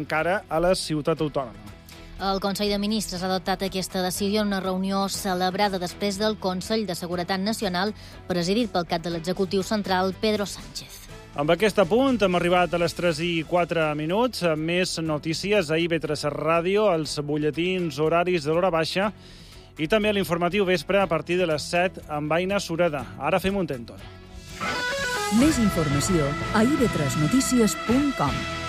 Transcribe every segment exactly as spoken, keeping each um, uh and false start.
encara a la ciutat autònoma. El Consell de Ministres ha adoptat aquesta decisió en una reunió celebrada després del Consell de Seguretat Nacional, presidit pel cap de l'executiu central, Pedro Sánchez. Amb aquest apunt hem arribat a les tres i quatre minuts. Més notícies a I V tres Ràdio, els butlletins horaris de l'hora baixa i també l'informatiu vespre a partir de les set amb Aina Sureda. Ara fem un tèntol. Més informació a i v tres notícies punt com.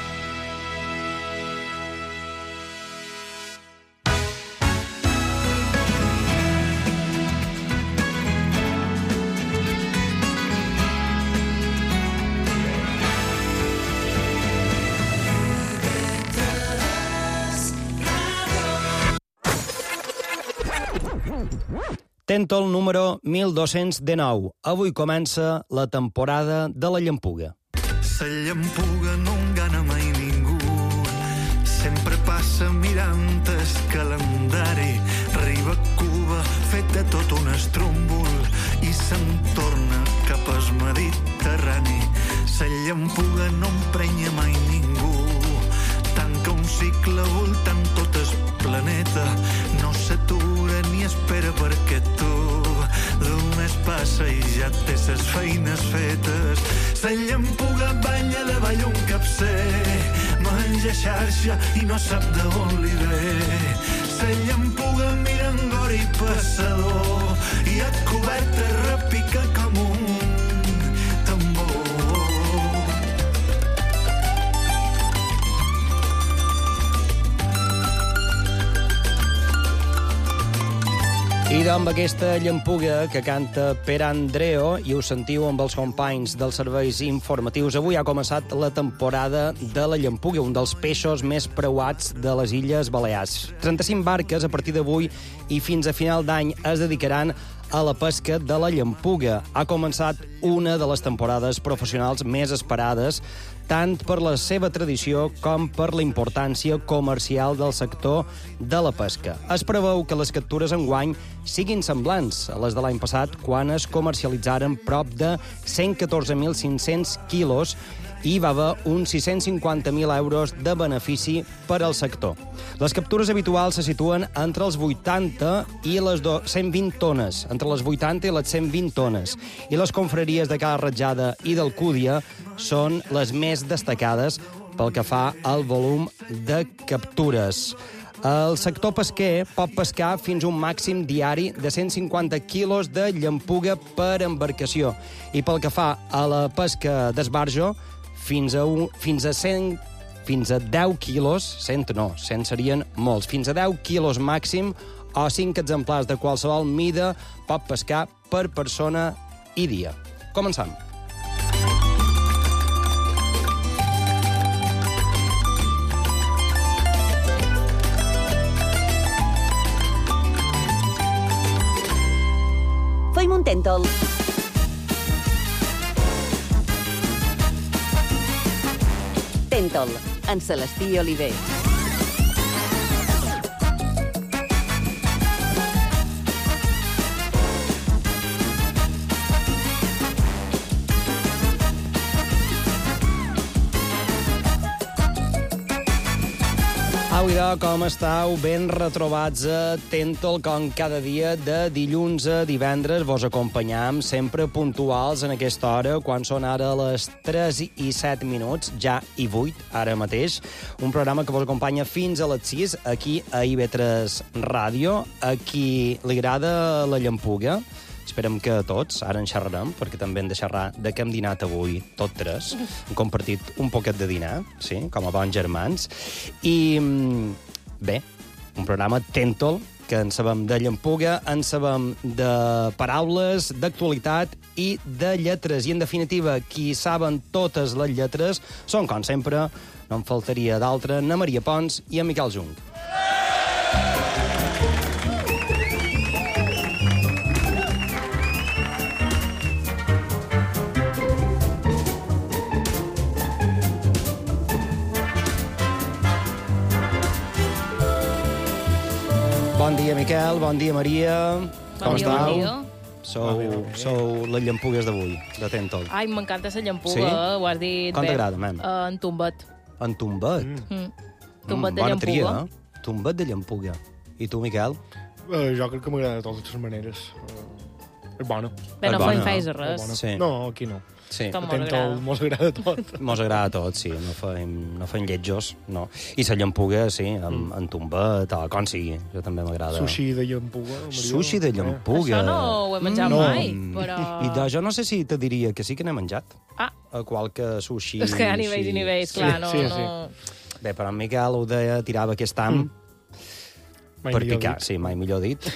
Tèntol número mil dos-cents dinou. Avui comença la temporada de la llampuga. La llampuga no engana mai ningú. Sempre passa mirant el calendari. Arriba a Cuba, fet de tot un estròmbol, i se'n torna cap al Mediterrani. La llampuga no emprenya mai ningú. Tanca un cicle voltant tot el planeta. No s'atura ni espera perquè tu només passa i ja té ses feines fetes. La llampuga banya davall un capcer, menja xarxa i no sap d'on li ve. La llampuga mira engora i passador i a coberta repica com un tambor. I amb aquesta llampuga que canta Per Andreo, i ho sentiu amb els companys dels serveis informatius, avui ha començat la temporada de la llampuga, un dels peixos més preuats de les Illes Balears. trenta-cinc barques a partir d'avui i fins a final d'any es dedicaran a la pesca de la llampuga. Ha començat una de les temporades professionals més esperades, tant per la seva tradició com per la importància comercial del sector de la pesca. Es preveu que les captures enguany siguin semblants a les de l'any passat, quan es comercialitzaren prop de cent catorze mil cinc-cents quilos i va haver uns sis-cents cinquanta mil euros de benefici per al sector. Les captures habituals se situen entre els vuitanta i les cent vint tones, entre les vuitanta i les cent vint tones, i les confraries de Cala Ratjada i d'Alcúdia són les més destacades pel que fa al volum de captures. El sector pesquer pot pescar fins a un màxim diari de cent cinquanta quilos de llampuga per embarcació, i pel que fa a la pesca d'esbarjo, fins a, un, fins a cent, fins a deu quilos, cent no, cent serien molts, fins a deu quilos màxim o cinc exemplars de qualsevol mida pot pescar per persona i dia. Començam. Feim un tèntol. Tèntol, en Celestí Oliver. Au, idò, com estàu? Ben retrobats a Tèntol, com cada dia de dilluns a divendres. Vos acompanyam sempre puntuals en aquesta hora, quan són ara les tres i set minuts, ja i vuit, ara mateix. Un programa que vos acompanya fins a les sis, aquí a I V tres Ràdio. A qui li agrada la llampuga, esperem que tots, ara en xerrarem, perquè també hem de xerrar de què hem dinat avui, tot tres. Hem compartit un poquet de dinar, sí, com a bons germans. I, bé, un programa Tèntol, que en sabem de llampuga, en sabem de paraules, d'actualitat i de lletres. I, en definitiva, qui saben totes les lletres són, com sempre, no en faltaria d'altra, na Maria Pons i en Miquel Jung. Bon dia, Miquel. Bon dia, Maria. Com estàu? Sou, sou les llampugues d'avui, de Tèntol. Ai, m'encanta la llampuga, sí? eh? Ho has dit Com bé. t'agrada, mem? Uh, en tombet. En tombet? Mm. Tombet Mm, de bona llampuga. tria, eh? Tombet de llampuga. I tu, Miquel? Eh, jo crec que m'agrada de totes maneres. Eh, és bona. Bé, no És bona, fem no? feis de És res. bona. Sí. No, aquí no. Sí. Com A mos Tentol agrada. mos agrada tot. Mos agrada a tots, sí. No fem, no fem lletjos, no. I la llampuga, sí, amb, mm. amb tombet, o com sigui. Jo també m'agrada. Sushi de llampuga. Maria. Sushi de llampuga. Això no ho he menjat No. mai, però... I de, jo no sé si te diria que sí que n'he menjat. Ah. A qualque sushi... És que hi ha nivells i així. nivells, Sí, clar, no... sí, sí. no... Bé, però en Miquel ho deia, tirava aquest am mm. Mai per millor picar. dit. Sí, mai millor dit.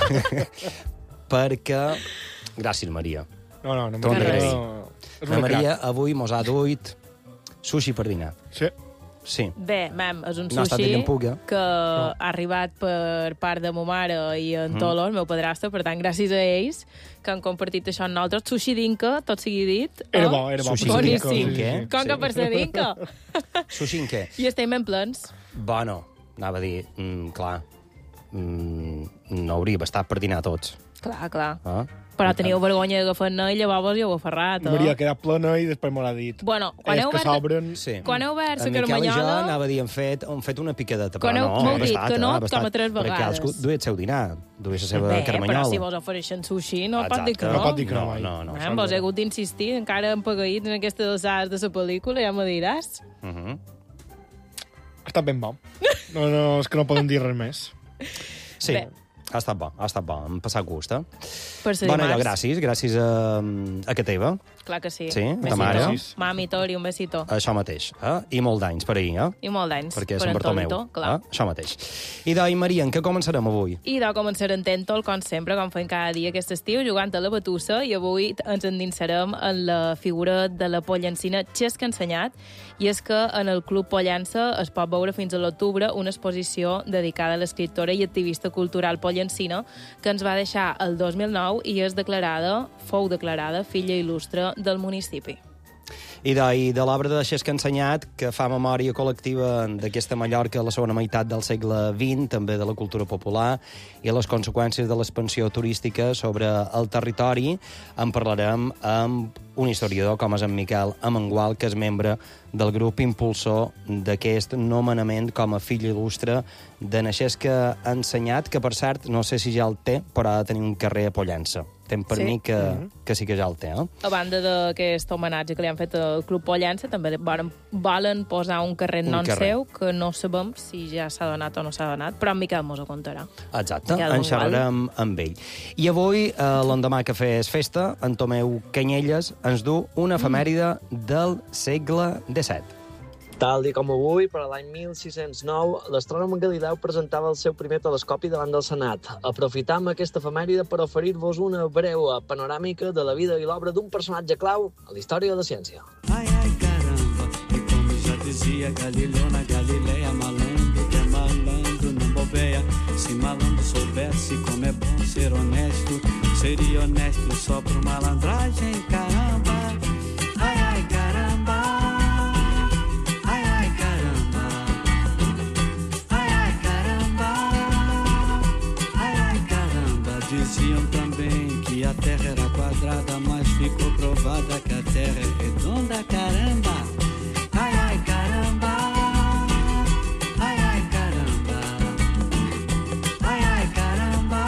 Perquè... Gràcies, Maria. No, no, no. T'ho Maria, agraïm. no. És La una Maria crac. avui mos ha duit sushi per dinar. Sí. Sí. Bé, mam, és un No ha estat de sushi llampuga. que ha arribat per part de ma mare i en Tolo, el meu padrastre, per tant, gràcies a ells que han compartit això amb nosaltres. Sushi d'Inca, tot sigui dit. Era eh? bo, era bo. Sushi per Boníssim. ser rico, Què? sí, sí. Com que per ser d'Inca. Sushi en què? I estem ben plens. Bueno, anava a dir, mm, clar, mm, no hauria bastat per dinar tots. Clar, clar. Eh? Però teníeu vergonya d'agafar-ne i llavors jo ho he ferrat, eh? Maria ha quedat plena i després m'ho ha dit. Bueno, quan És heu que obert... s'obren... Sí. Quan heu obert la En Miquel i jo carmanyola... anava a dir, hem fet, hem fet una picadeta, Quan però heu- no, m'heu ha dit bastat, que no, eh, ha bastat. com a tres Perquè vegades. cadascú duia el seu dinar, duia la seva Bé, carmanyola. però si vos ofereixen sushi, no pot dir que Exacte. no. No pot dir que no, No, mai. no, no. Eh, vos he hagut d'insistir, encara en pegaïts en aquestes alçades de la pel·lícula, ja me diràs. Uh -huh. Ha estat ben bo. No, no, és que no poden dir res més. Sí, Bé. ha estat bo, ha estat bo, hem passat gust, eh? Per ser Bueno, allò, dimarts. gràcies, gràcies a, a que teva, Clar que sí. Sí, Besito. ta mare. Mami, Tori, un besito. això mateix, eh? I molt d'anys per ahir, eh? I molt d'anys. Perquè és per Sant en Bartomeu, Tolito, clar. eh? Això mateix. I d'ahir, Maria, en què començarem avui? I de començar en Tentol, com sempre, com fem cada dia aquest estiu, jugant a la batussa, i avui ens endinsarem en la figura de la pollancina Xesca Ensenyat, i és que en el Club Pollença es pot veure fins a l'octubre una exposició dedicada a l'escriptora i activista cultural pollancina que ens va deixar el dos mil nou i és declarada, fou declarada filla il·lustre del municipi. I de, de l'obra de Xesca Ensenyat, que fa memòria col·lectiva d'aquesta Mallorca a la segona meitat del segle vint, també de la cultura popular, i les conseqüències de l'expansió turística sobre el territori, en parlarem amb un historiador com és en Miquel Amengual, que és membre del grup impulsor d'aquest nomenament com a fill il·lustre de na Xesca Ensenyat, que, per cert, no sé si ja el té, però ha de tenir un carrer a Pollença. Tem per Sí. mi que, que sí que ja el té, eh? A banda d'aquest homenatge que li han fet al Club Pollença, també volen, volen posar un carrer en Un nom carrer. seu, que no sabem si ja s'ha donat o no s'ha donat, però en Miquel mos ho contarà. Exacte, Miquel en Amengual. xerrarem amb ell. I avui, eh, l'endemà que fes festa, en Tomeu Canyelles ens du una efemèride del segle disset. Tal dia com avui, per a l'any mil sis-cents nou, l'astrònom Galileu presentava el seu primer telescopi davant del Senat. Aprofitam aquesta efemèride per oferir-vos una breu panoràmica de la vida i l'obra d'un personatge clau a la història de la ciència. Ai, ai, caramba, e como já dizia Galileu na Galileia, malandro que é malandro não bobeia. Se malandro soubesse como é bom ser honesto, seria honesto só por malandragem, caramba. Ai, ai, caramba. Ai, ai, caramba. Ai, ai, caramba. Ai, ai, caramba. Diziam também que a Terra era quadrada, mas ficou provada que a Terra é redonda, caramba. Ai, ai, caramba. Ai, ai, caramba. Ai, ai, caramba.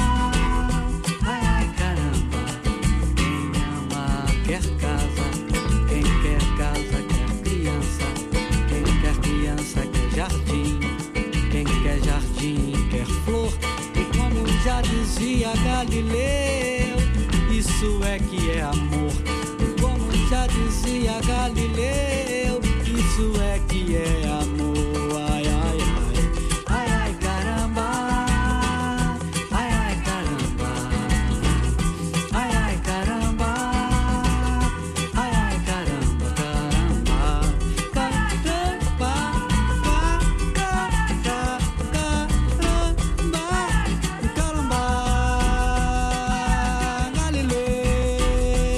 Ai, ai, caramba. Quem ama quer casa, quem quer casa quer criança, quem quer criança quer jardim, quem quer jardim quer flor. E como já dizia Galileu, isso é que é amor. E como já dizia Galileu, isso é que é amor. Ai, ai, ai. Ai, ai, caramba. Ai, ai, caramba. Ai, ai, caramba. Ai, ai, caramba, caramba. Caramba. Caramba. Caramba.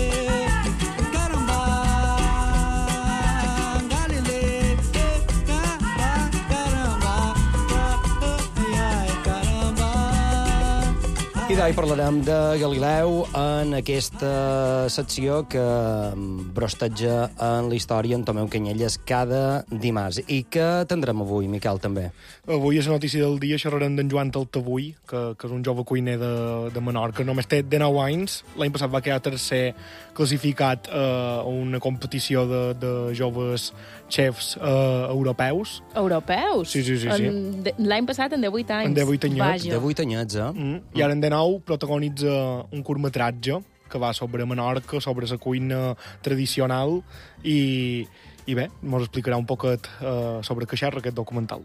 Galileu. Caramba. Galileu. I d'ahir parlarem de Galileu en aquesta secció que brosteja en la història en Tomeu Canyelles cada dimarts. I que tindrem avui, Miquel, també? Avui és la notícia del dia, xerrarem d'en Joan Taltavull, que, que és un jove cuiner de, de Menorca. Només té dinou anys. L'any passat va quedar tercer classificat eh, a una competició de, de joves xefs eh, europeus. Europeus? Sí, sí, sí. sí. L'any passat en divuit anys. En divuit anyets. Vaja. divuit anyets, eh? Mm. I ara en dinou protagonitza un curtmetratge que va sobre Menorca, sobre la cuina tradicional, i, i bé, ens explicarà un poquet eh, sobre què xerra aquest documental.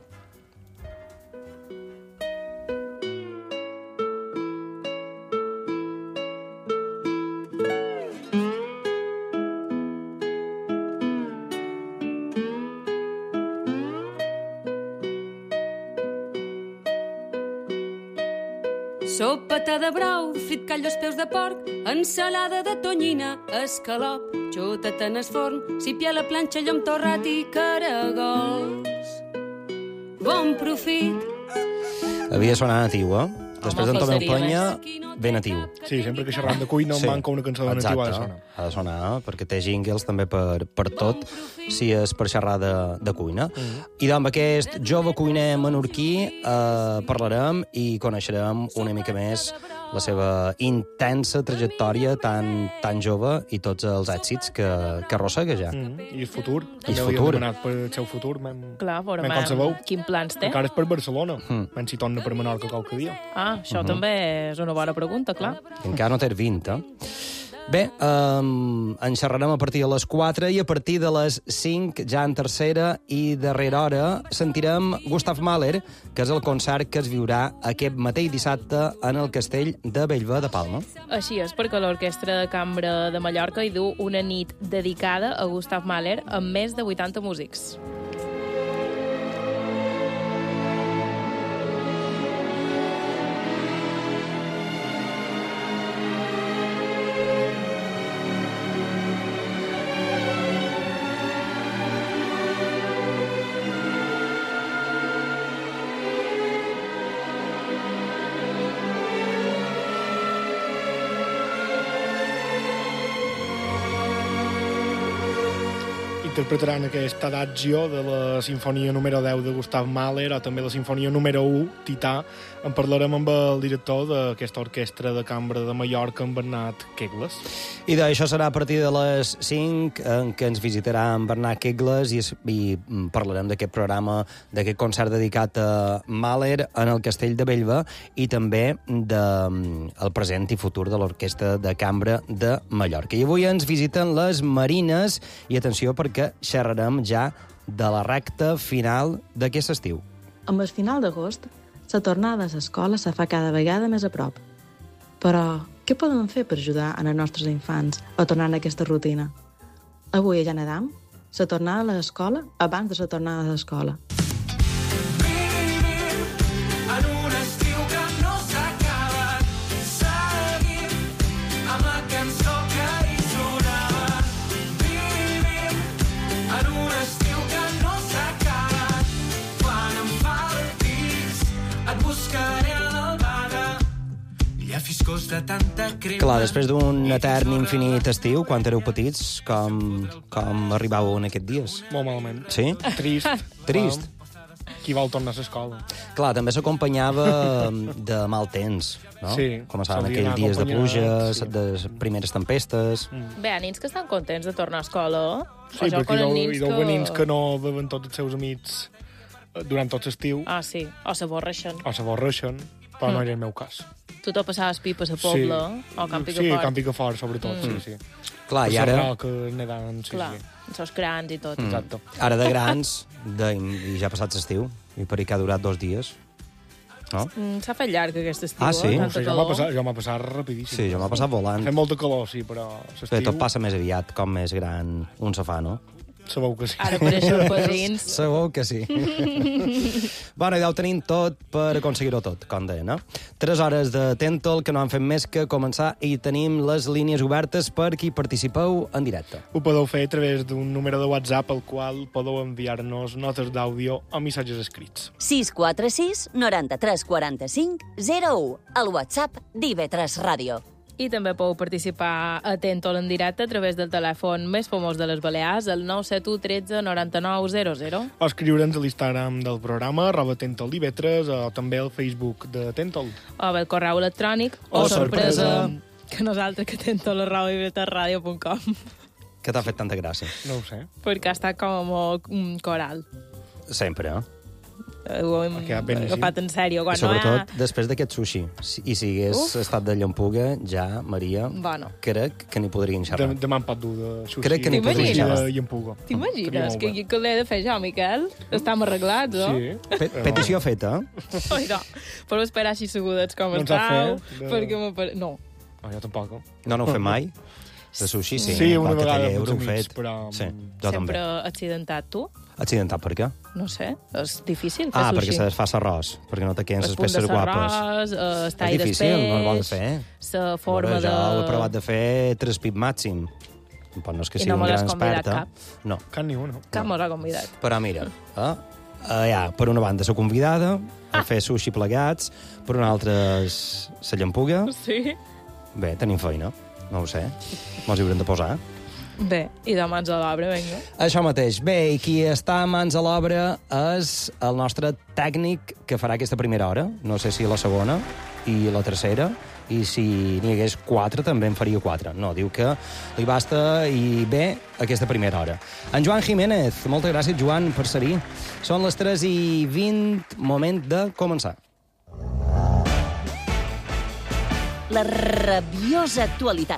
Sopeta de brou, frit callo als peus de porc, ensalada de tonyina, escalop, xotat en el forn, sípia a la planxa, llom torrat i caragols. Bon profit. Havia sonat natiu, eh? Després d'en Tomeu Penya, ben natiu. Sí, sempre que xerram de cuina sí. manca una cançó de natiu, ha de sonar. Ha de sonar, perquè té jingles també per, per tot, si és per xerrar de, de cuina. Mm. I amb aquest jove cuiner menorquí eh, parlarem i coneixerem una mica més la seva intensa trajectòria tan, tan jove i tots els èxits que, que arrossega ja. Mm. I el futur. I el També futur. li demanat per el seu futur. Men, Clar, veurem men com sabeu. quin plans té. Encara és per Barcelona. Mm. Men si torna per Menorca qualque dia. Ah, això Mhm. també és una bona pregunta, clar. Encara no té vint, eh? Bé, um, en xerrarem a partir de les quatre i a partir de les cinc, ja en tercera i darrera hora, sentirem Gustav Mahler, que és el concert que es viurà aquest mateix dissabte en el Castell de Bellver de Palma. Així és, perquè l'Orquestra de Cambra de Mallorca hi du una nit dedicada a Gustav Mahler amb més de vuitanta músics. Interpretaran aquest adagio de la sinfonia número deu de Gustav Mahler o també la sinfonia número u, Tità. En parlarem amb el director d'aquesta orquestra de cambra de Mallorca, en Bernat Quegles. I d'això serà a partir de les cinc, en què ens visitarà en Bernat Quegles i, i parlarem d'aquest programa, d'aquest concert dedicat a Mahler en el Castell de Bellver i també del de, present i futur de l'Orquestra de Cambra de Mallorca. I avui ens visiten les Marines i atenció perquè xerrarem ja de la recta final d'aquest estiu. Amb el final d'agost, la tornada a l'escola se fa cada vegada més a prop. Però què podem fer per ajudar a els nostres infants a tornar a aquesta rutina? Avui ja nedam, la tornada a l'escola abans de la tornada a l'escola. Clar, després d'un etern infinit estiu, quan éreu petits, com, com arribàveu en aquests dies? Molt malament. Sí? Trist. Trist. Qui vol tornar a l'escola? Clar, també s'acompanyava de mal temps, no? Sí. Començaven aquells dies de pluja, sí. de primeres tempestes... Mm. Bé, nins que estan contents de tornar a escola. Sí, perquè hi deu que... nins que no veuen tots els seus amics durant tot l'estiu. Ah, sí, o s'avorreixen. O s'avorreixen, però mm. no era el meu cas. Tu te passaves pipes a Pobla, sí. o Camp Picafort. Sí, Camp Picafort, sobretot, mm. sí, sí. Clar, i ara... Que nedant, sí, Clar, sí. els crans i tot. Mm. Exacte. Ara de grans, de, i ja ha passat l'estiu, i per que ha durat dos dies, no? Mm, S'ha fet llarg aquest estiu, ah, sí? eh? Tanta sí, calor. Jo m'ha passat rapidíssim. Sí, jo m'ha passat volant. Fem molta calor, sí, però l'estiu... Bé, tot passa més aviat, com més gran un se fa, no? Sabeu que sí. Ara per això els padrins... Segur que sí. Bueno, ja ho tenim tot per aconseguir-ho tot, com deia, no? Tres hores de Tentol que no han fet més que començar i tenim les línies obertes per qui participeu en directe. Ho podeu fer a través d'un número de WhatsApp al qual podeu enviar-nos notes d'àudio o missatges escrits. sis quatre sis noranta-tres quaranta-cinc zero u, el WhatsApp d'I V tres Ràdio. I també podeu participar a Tentol en directe a través del telèfon més famós de les Balears, el nou set u tretze noranta-nou zero zero. O escriure'ns a l'Instagram del programa, arroba Tentol i V tres, o també al Facebook de Tentol. O bé el correu electrònic, o, O sorpresa, sorpresa. que nosaltres que tentol arroba i v tres ràdio punt com. Que t'ha fet tanta gràcia? No ho sé. Perquè ha estat com molt mm, coral. Sempre, eh? Ho hem agafat en sèrio. Quan I sobretot no ha... després d'aquest sushi. I si hagués Uf. estat de llampuga, ja, Maria, Bueno. crec que n'hi podrien xerrar. De, demà em pot dur de sushi. Crec que n'hi podria sushi xerrar. de llampuga. T'imagines que, que l'he de fer jo, Miquel? Estem arreglats, no? Sí. Pe petició feta, eh? Oi, no. Però esperar així segudets com No ens ha estàu. fet de- Perquè me pare... No. No, jo tampoc. No, no ho fem mai? De sushi, sí. Sí, una Qualque vegada taller amb els ho hem amics, fet. però... Sí, jo Sempre també. accidentat, tu? Accidentat, per què? No sé, és difícil fer Ah, sushi. perquè se fa l'arròs, perquè no te queden El les punt de peces guapes. l'arròs, eh, el tall És difícil, d'espeix, no ho has de fer. la forma Veure, de... Jo ho he provat de fer tres pip màxim. Però no és que I sigui no un me l'has gran convidat expert. cap? Eh? No. Cap ni una. Cap mos ha convidat. Però mira, eh? eh, ja, per una banda la convidada a fer sushi plegats, per una altra s- la llampuga. Sí. Bé, tenim feina, no ho sé. Mos hi haurem de posar. Bé, i de mans a l'obra, vinga. Això mateix. Bé, i qui està a mans a l'obra és el nostre tècnic que farà aquesta primera hora. No sé si la segona i la tercera, i si n'hi hagués quatre, també en faria quatre. No, diu que li basta i bé aquesta primera hora. En Joan Jiménez, moltes gràcies, Joan, per ser-hi. Són les tres i vint, moment de començar. La rabiosa actualitat.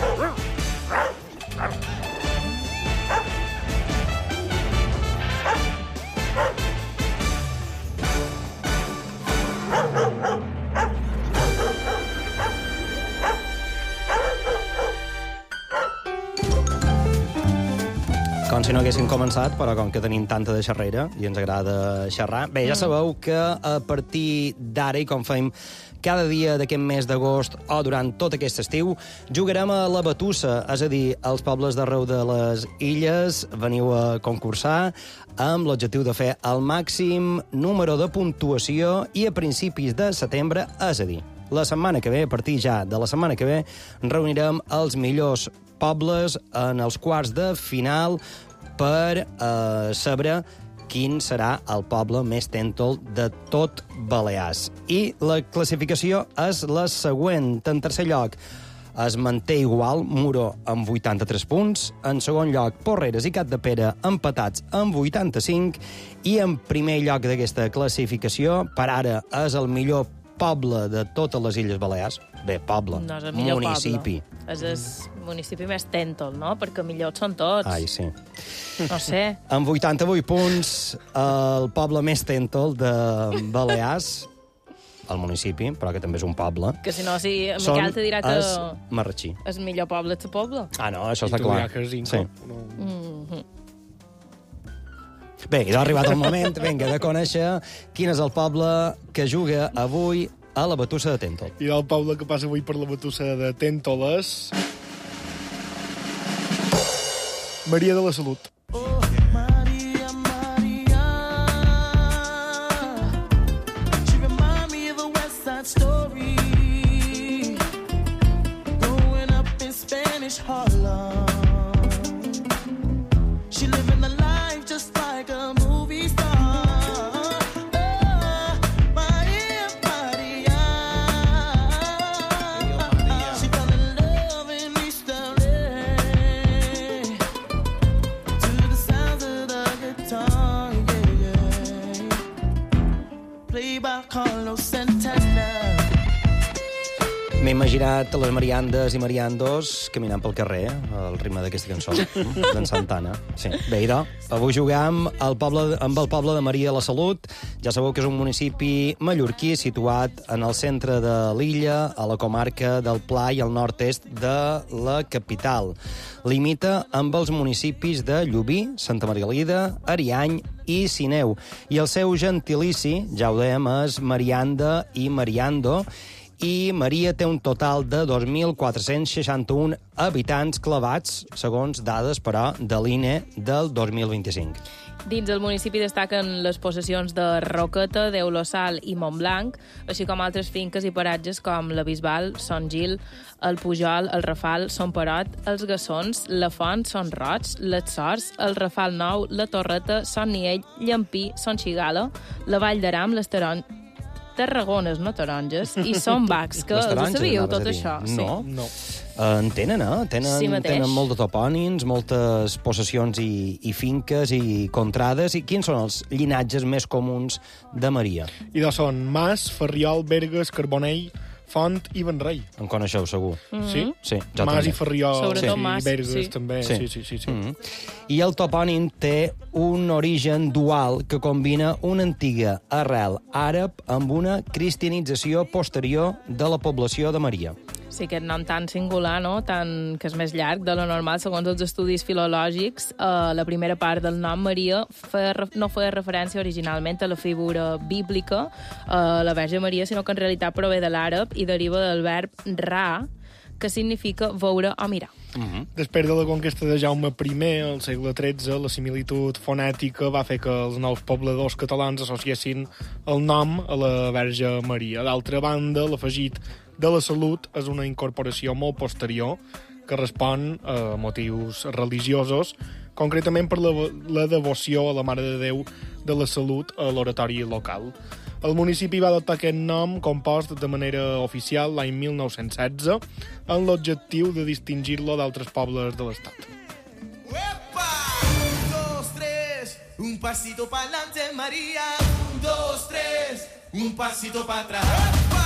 Com si no haguessin començat, però com que tenim tanta de xerrera i ens agrada xerrar... Bé, ja sabeu que a partir d'ara, i com fem cada dia d'aquest mes d'agost o durant tot aquest estiu, jugarem a la batussa, és a dir, als pobles d'arreu de les illes veniu a concursar amb l'objectiu de fer el màxim número de puntuació i a principis de setembre, és a dir, la setmana que ve, a partir ja de la setmana que ve, reunirem els millors pobles en els quarts de final per eh, saber quin serà el poble més tèntol de tot Balears. I la classificació és la següent. En tercer lloc es manté igual Muro amb vuitanta-tres punts, en segon lloc Porreres i Capdepera empatats amb vuitanta-cinc i en primer lloc d'aquesta classificació, per ara és el millor poble de totes les Illes Balears. Bé, poble, No és el millor municipi. poble. És el municipi més tèntol, no? Perquè millors són tots. Ai, sí. No sé. Amb vuitanta-vuit punts, el poble més tèntol de Balears, el municipi, però que també és un poble, Que si no, si són Miquel te dirà que es Marratxí. és el millor poble de poble. Ah, no, això I està tu clar. ja que és Sí. Inco. No. Mm-hmm. Bé, i ha arribat el moment, vinga, de conèixer quin és el poble que juga avui a la batussa de Tèntol. I el poble que passa avui per la batussa de Tèntol és... Maria de la Salut. M'he imaginat les mariandes i mariandos caminant pel carrer, al ritme d'aquesta cançó, d'en Santana. Sí. Bé, idò, avui juguem al poble, amb el poble de Maria la Salut. Ja sabeu que és un municipi mallorquí situat en el centre de l'illa, a la comarca del Pla i al nord-est de la capital. Limita amb els municipis de Llubí, Santa Margalida, Ariany i Sineu. I el seu gentilici, ja ho dèiem, és Marianda i Mariando, i Maria té un total de dos mil quatre-cents seixanta-un habitants clavats, segons dades, però, de l'I N E del dos mil vint-i-cinc. Dins el municipi destaquen les possessions de Roqueta, Deulosal i Montblanc, així com altres finques i paratges com la Bisbal, Son Gil, el Pujol, el Rafal, Son Perot, els Gassons, la Font, Son Roig, les Sors, el Rafal Nou, la Torreta, Son Niell, Llampí, Son Xigala, la Vall d'Aram, les Taron... Tarragones, no taronges, i Son Bacs, que els sabíeu tot això. No, no. Uh, en tenen, eh? Tenen, sí tenen molt de topònims, moltes possessions i, i finques i contrades. I quins són els llinatges més comuns de Maria? I doncs són Mas, Ferriol, Bergues, Carbonell, Font i Benrei. En coneixeu, segur. Mm-hmm. Sí? Sí, jo Mas també. I Ferriol, sobretot sí, Mas, i Bergues sí. també. Sí, sí, sí. sí, sí. Mm-hmm. I el topònim té un origen dual que combina una antiga arrel àrab amb una cristianització posterior de la població de Maria. Sí, aquest nom tan singular, no? Tan, que és més llarg de lo normal, segons els estudis filològics. Eh, la primera part del nom, Maria, feia, no feia referència originalment a la figura bíblica, eh, la Verge Maria, sinó que en realitat prové de l'àrab i deriva del verb ra, que significa veure o mirar. Uh-huh. Després de la conquesta de Jaume I, al segle tretze, la similitud fonètica va fer que els nous pobladors catalans associessin el nom a la Verge Maria. D'altra banda, l'afegit de la Salut és una incorporació molt posterior que respon a motius religiosos, concretament per la, la devoció a la Mare de Déu de la Salut a l'oratori local. El municipi va adoptar aquest nom compost de manera oficial l'any mil nou-cents setze amb l'objectiu de distingir-lo d'altres pobles de l'Estat. Uepa! Un, dos, tres, un pasito pa' adelante, María. Un, dos, tres, un pasito pa' atrás. Uepa!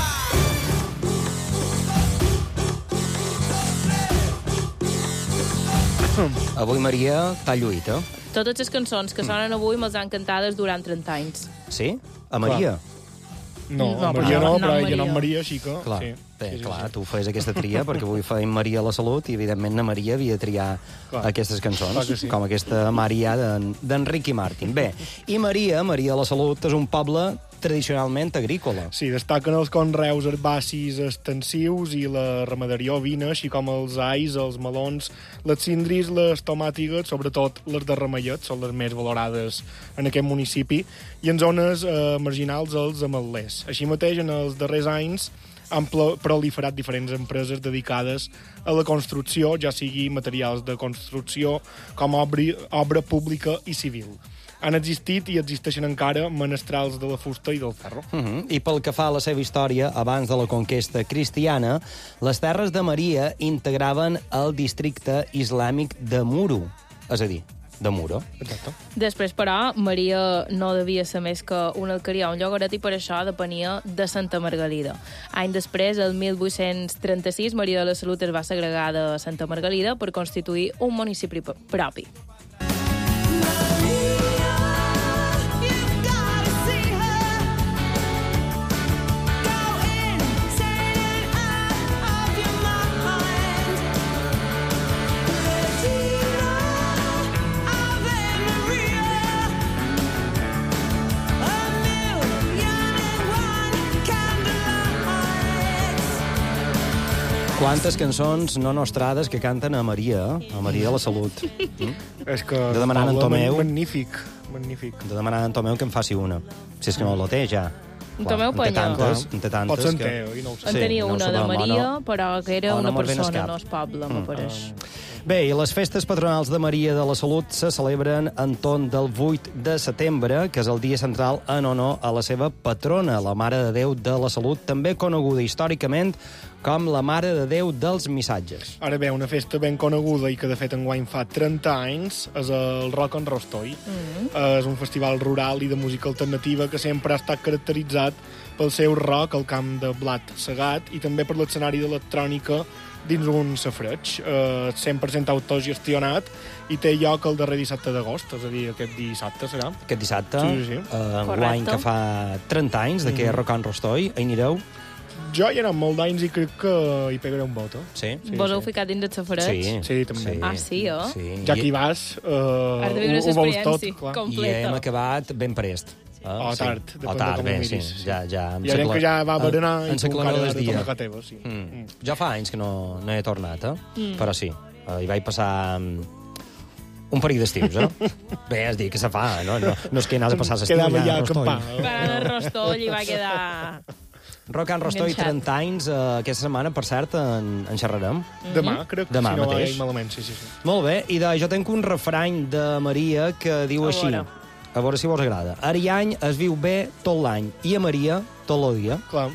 Avui, Maria, t'ha lluït, eh? Totes les cançons que sonen avui me'ls han cantades durant trenta anys. Sí? A Maria? No, no, a Maria no, però Maria. hi ha nom Maria, sí que... Clar, sí. bé, sí, sí, clar, sí. tu feies aquesta tria, perquè avui feim Maria a la Salut i, evidentment, na Maria havia de triar clar. Aquestes cançons, sí. com aquesta Maria d'Enric i Martin. Bé, i Maria, Maria a la Salut, és un poble tradicionalment agrícola. Sí, destaquen els conreus herbacis extensius i la ramaderia ovina, així com els ais, els melons, les cindris, les tomàtigues, sobretot les de ramellet, són les més valorades en aquest municipi, i en zones eh, marginals els ametlers. Així mateix, en els darrers anys han proliferat diferents empreses dedicades a la construcció, ja sigui materials de construcció com obri, obra pública i civil. Han existit i existeixen encara menestrals de la fusta i del ferro. Uh-huh. I pel que fa a la seva història, abans de la conquesta cristiana, les terres de Maria integraven el districte islàmic de Muro, és a dir, de Muro. Exacte. Després, però, Maria no devia ser més que una alqueria, un llogaret, i per això depenia de Santa Margalida. Any després, el mil vuit-cents trenta-sis, Maria de la Salut es va segregar de Santa Margalida per constituir un municipi propi. Quantes cançons no nostrades que canten a Maria, a Maria de la Salut. Mm? És que... De demanar a en Tomeu... Magnífic, magnífic. De demanar a en Tomeu que en faci una. Si és que no la té, ja. En Tomeu Panyó. En té tantes Potser en que... té, oi? No ho sé. En tenia Sí, no una sé, de home, Maria, no. però que era Oh, no una me'n ve en persona, cap. no és poble, m'apareix. Bé, i les festes patronals de Maria de la Salut se celebren entorn del vuit de setembre, que és el dia central en honor a la seva patrona, la Mare de Déu de la Salut, també coneguda històricament com la Mare de Déu dels Missatges. Ara bé, una festa ben coneguda i que de fet enguany fa trenta anys és el Rock en Rostoi. Mm-hmm. Uh, és un festival rural i de música alternativa que sempre ha estat caracteritzat pel seu rock al camp de blat segat i també per l'escenari d'electrònica dins un safareig, uh, cent per cent autogestionat, i té lloc el darrer dissabte d'agost, és a dir, aquest dissabte serà. Aquest dissabte, sí, sí, sí. Uh, enguany que fa trenta anys d'aquest mm-hmm. Rock en Rostoi, hi anireu? Jo hi he anat molt d'anys i crec que hi pegaré un vot, eh? Sí? sí Vos heu sí. ficat dins el safareig? Sí, sí també. Sí. Ah, sí, oh? Sí. Ja que hi vas, uh, ho, ho veus tot. Clar. I hem acabat ben prest. Ah, o tard, sí. O tard, bé, sí. sí. Ja, ja, hi ha gent que ja va berenar i tu encara has de tornar a teva. Sí. Mm. Mm. Jo fa anys que no, no he tornat, eh? Mm. Però sí, uh, hi vaig passar un parell d'estius, eh? Bé, és dir, que se fa, no? No, no és que n'has de passar l'estiu. Quedava ja a acampar. Quan el Rostoi hi va quedar... Rock en Rostoi, trenta anys, eh, aquesta setmana, per cert, en, en xerrarem. Mm-hmm. Demà, crec que Demà si no mateix. va malament, sí, sí, sí. Molt bé, i de, jo tenc un refrany de Maria que diu a així. Veure. A veure si vos agrada. Ariany es viu bé tot l'any i a Maria tot el dia. Clar.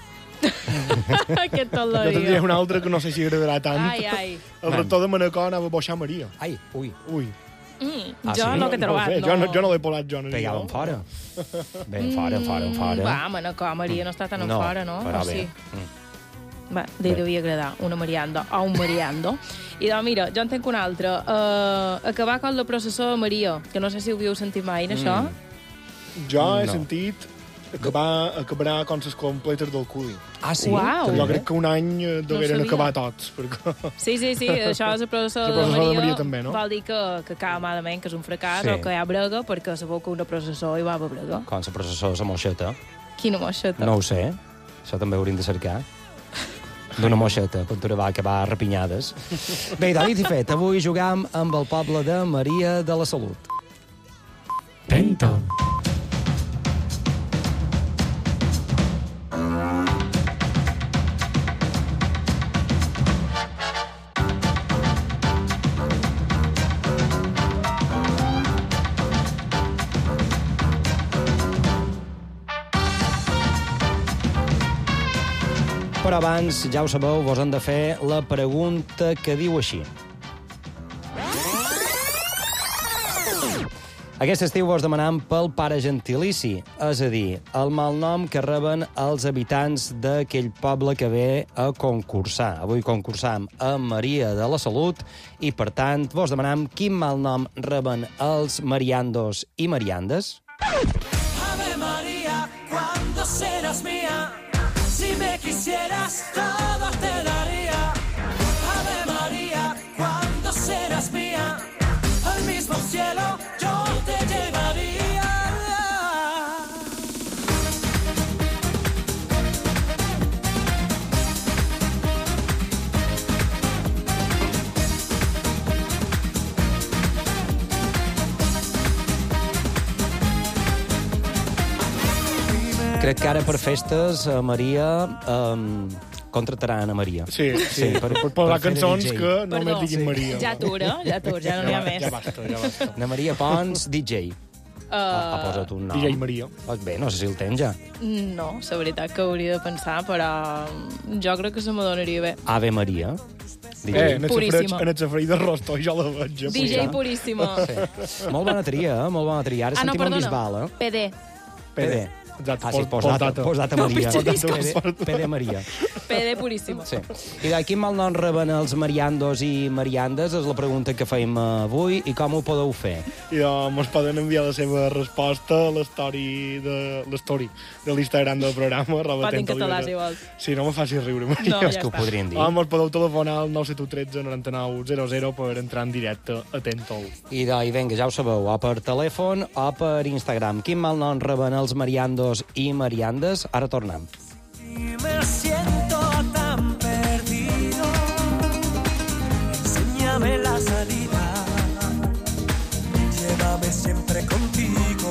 Aquest tot el dia. Jo tindria un altre que no sé si agradarà tant. Ai, ai. El rector de Manacor anava a boixar Maria. Ai, ui. Ui. Mm, ah, jo sí? no que he trobat, no. no. Jo no, jo no l'he polat, jo no. Pegàvem fora. Ben fora, fora, fora. Va, Manacor, Maria no està tan en no, fora, no? Però o bé. Sí? Mm. Va, li devia agradar una Mariando o un Mariando. I doncs, mira, jo en tenc un altre. Uh, acabar con la processó de Maria, que no sé si ho havíeu sentit mai, mm. això. Jo he no. sentit acabar, acabarà con les completes del cul. Ah, sí? Uau. Jo crec que un any degueren no acabar tots. Perquè... Sí, sí, sí, això és la processó la de, processó Maria, de Maria també, no? Vol dir que, que acaba malament, que és un fracàs, sí. o que hi ha brega, perquè sabeu que una processó hi va haver brega. Com la processó de la moixeta? Quina moixeta? No ho sé. Això també hauríem de cercar. D'una moixeta, per tu va acabar repinyades. Bé, David i fet, avui jugam amb el poble de Maria de la Salut. Penta. Però abans, ja ho sabeu, vos han de fer la pregunta que diu així. Aquest estiu vos demanam pel pare gentilici, és a dir, el malnom que reben els habitants d'aquell poble que ve a concursar. Avui concursam a Maria de la Salut i, per tant, vos demanam quin malnom reben els mariandos i mariandes. Ave María, cuando serás mía, si me quisieras todo te daría. Ave María, cuando serás mía, al mismo cielo yo te llevaría. Crec que ara per festes a Maria um, contrataran a Maria. Sí, sí, sí per, per posar cançons que només diguin Maria. Ja t'ura, ja t'ura, ja no n'hi ha més. Ja basta, ja basta. Na Maria Pons, D J. Uh, ha posat un nom. D J Maria. Pues bé, no sé si el tens ja. No, la veritat que hauria de pensar, però jo crec que se m'adonaria bé. Ave Maria. D J. Eh, en el safraí de Rostoi jo la veig. D J puríssima. Sí. Molt bona tria, eh? Molt bona tria. Ara ah, no, sentim perdona. en Bisbal, eh? P D. P D. Exacte, ah, sí, postdata. Postdata Maria. P D Maria. P D puríssima. Sí. I de quin malnom reben els mariandos i mariandes és la pregunta que feim avui i com ho podeu fer. I doncs poden enviar la seva resposta a l'story de l'story de l'Instagram del programa. Pot en català, si vols. Sí, no me facis riure, Maria. No, ja és que ho podrien dir. Ah, mos podeu telefonar al nou set u tretze noranta-nou zero zero per entrar en directe. Atento. I, de, i vinga, ja ho sabeu, o per telèfon o per Instagram. Quin malnom reben els mariandos i mariandes? Ara tornem. Y me siento tan perdido, enséñame la salida, llévame siempre contigo,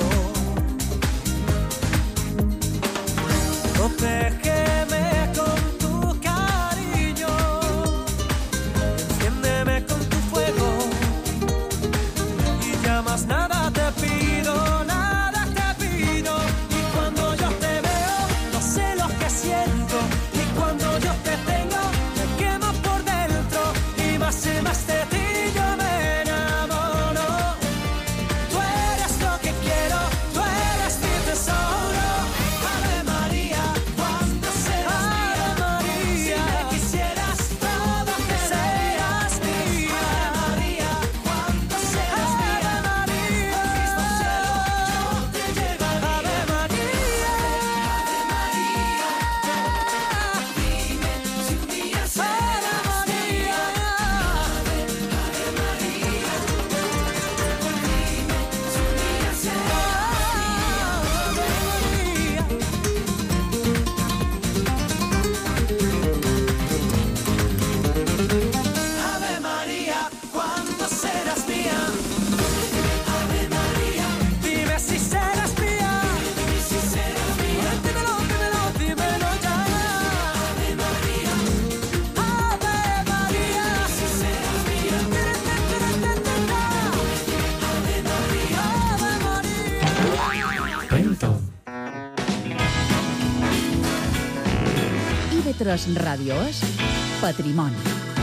protégeme con tu cariño, enciéndeme con tu fuego. tres Ràdio és Patrimoni.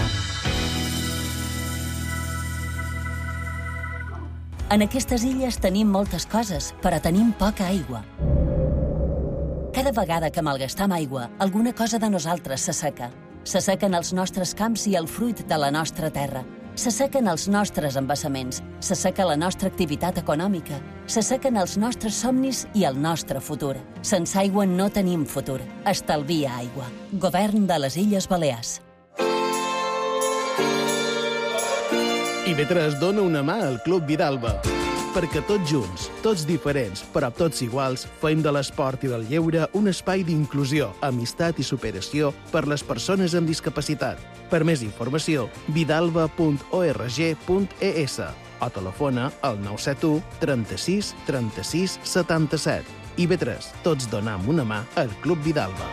En aquestes illes tenim moltes coses, però tenim poca aigua. Cada vegada que malgastam aigua, alguna cosa de nosaltres s'asseca. S'assequen els nostres camps i el fruit de la nostra terra. S'assequen els nostres embassaments. S'asseca la nostra activitat econòmica. S'assequen els nostres somnis i el nostre futur. Sense aigua no tenim futur. Estalvia aigua. Govern de les Illes Balears. I B tres dona una mà al Club Vidalba. Perquè tots junts, tots diferents, però tots iguals, fem de l'esport i del lleure un espai d'inclusió, amistat i superació per les persones amb discapacitat. Per més informació, vidalba punt org punt es o telefona al nou set u trenta-sis trenta-sis setanta-set. I B tres, tots donam una mà al Club Vidalba.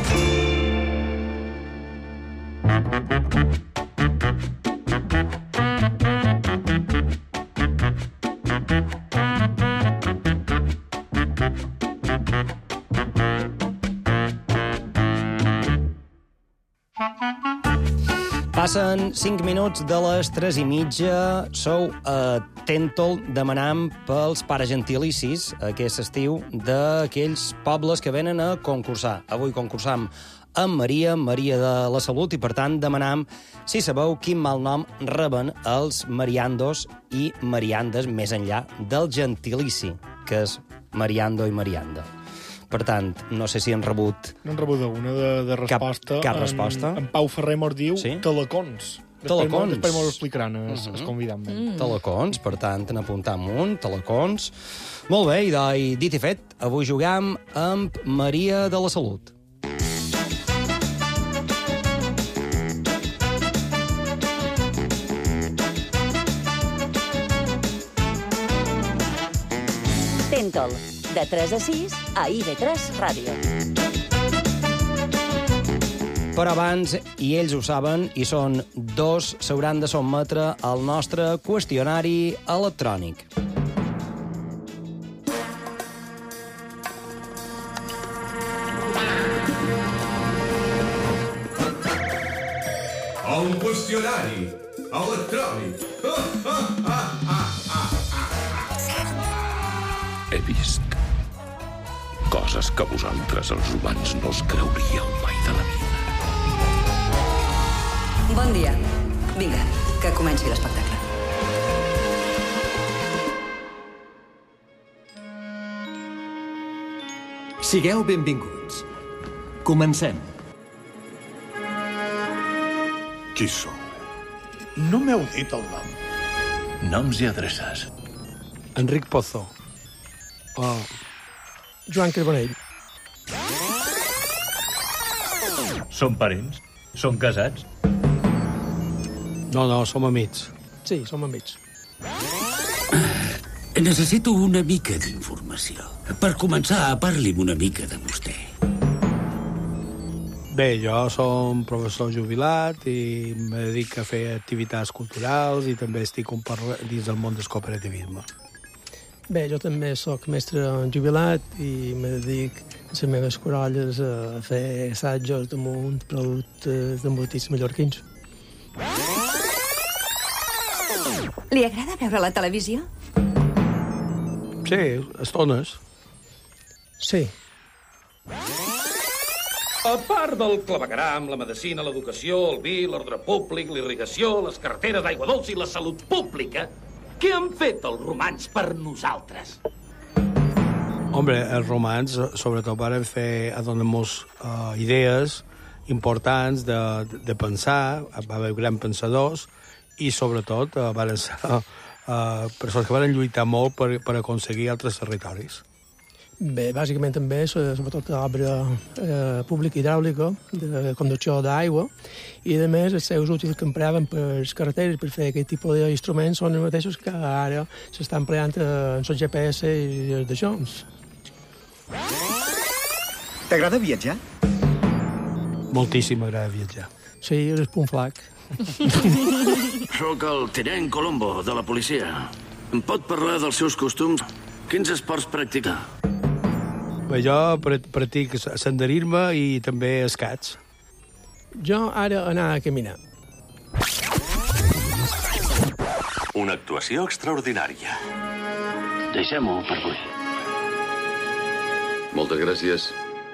Passen cinc minuts de les tres i mitja. Sou a Tèntol demanant pels paragentilicis aquest estiu d'aquells pobles que venen a concursar. Avui concursam amb Maria, Maria de la Salut, i per tant demanam si sabeu quin mal nom reben els mariandos i mariandes més enllà del gentilici, que és mariando i marianda. Per tant, no sé si han rebut... No han rebut una de, de resposta. Cap, cap resposta. En, en Pau Ferrer mos diu sí? Talacons. Talacons. Després m'ho explicaran es, uh -huh. es convidant. Mm. Talacons, per tant, n'apuntam un, talacons. Molt bé, i, i dit i fet, avui jugam amb Maria de la Salut. Tèntol, de tres a sis, a I B tres Ràdio. Però abans, i ells ho saben, i són dos, s'hauran de sotmetre al nostre qüestionari electrònic. Un qüestionari electrònic. He vist coses que vosaltres, els humans, no us creuríeu mai de la vida. Bon dia. Vinga, que comenci l'espectacle. Sigueu benvinguts. Comencem. Qui sou? No m'heu dit el nom. Noms i adreces. Enric Pozo. Oh. Joan Carbonell. Són parents? Són casats? No, no, som amics. Sí, som amics. Necessito una mica d'informació. Per començar, parli'm una mica de vostè. Bé, jo som professor jubilat i me dedico a fer activitats culturals i també estic un poc dins del món del cooperativisme. Bé, jo també sóc mestre jubilat i me dedic a les meves corolles a fer assajos damunt productes d'embotits mallorquins. Li agrada veure la televisió? Sí, estones. Sí. A part del clavegueram, la medicina, l'educació, el vi, l'ordre públic, l'irrigació, les carreteres d'aigua dolça i la salut pública, què han fet els romans per nosaltres? Hombre, els romans, sobretot, van fer a donar-nos uh, idees importants de, de pensar, va haver grans pensadors, i sobretot uh, van ser uh, persones que van lluitar molt per, per aconseguir altres territoris. Bé, bàsicament també, sobretot l'obra eh, pública hidràulica, de conducció d'aigua, i a més els seus útils que empreaven per les carreteres per fer aquest tipus d'instruments són els mateixos que ara s'estan empleant en els G P S i els d'això. T'agrada viatjar? Moltíssim m'agrada viatjar. Sí, és punt flac. Soc el tinent Colombo, de la policia. Em pot parlar dels seus costums? Quins esports practica? Bé, jo practic senderisme i també escats. Jo ara anar a caminar. Una actuació extraordinària. Deixem-ho per avui. Moltes gràcies.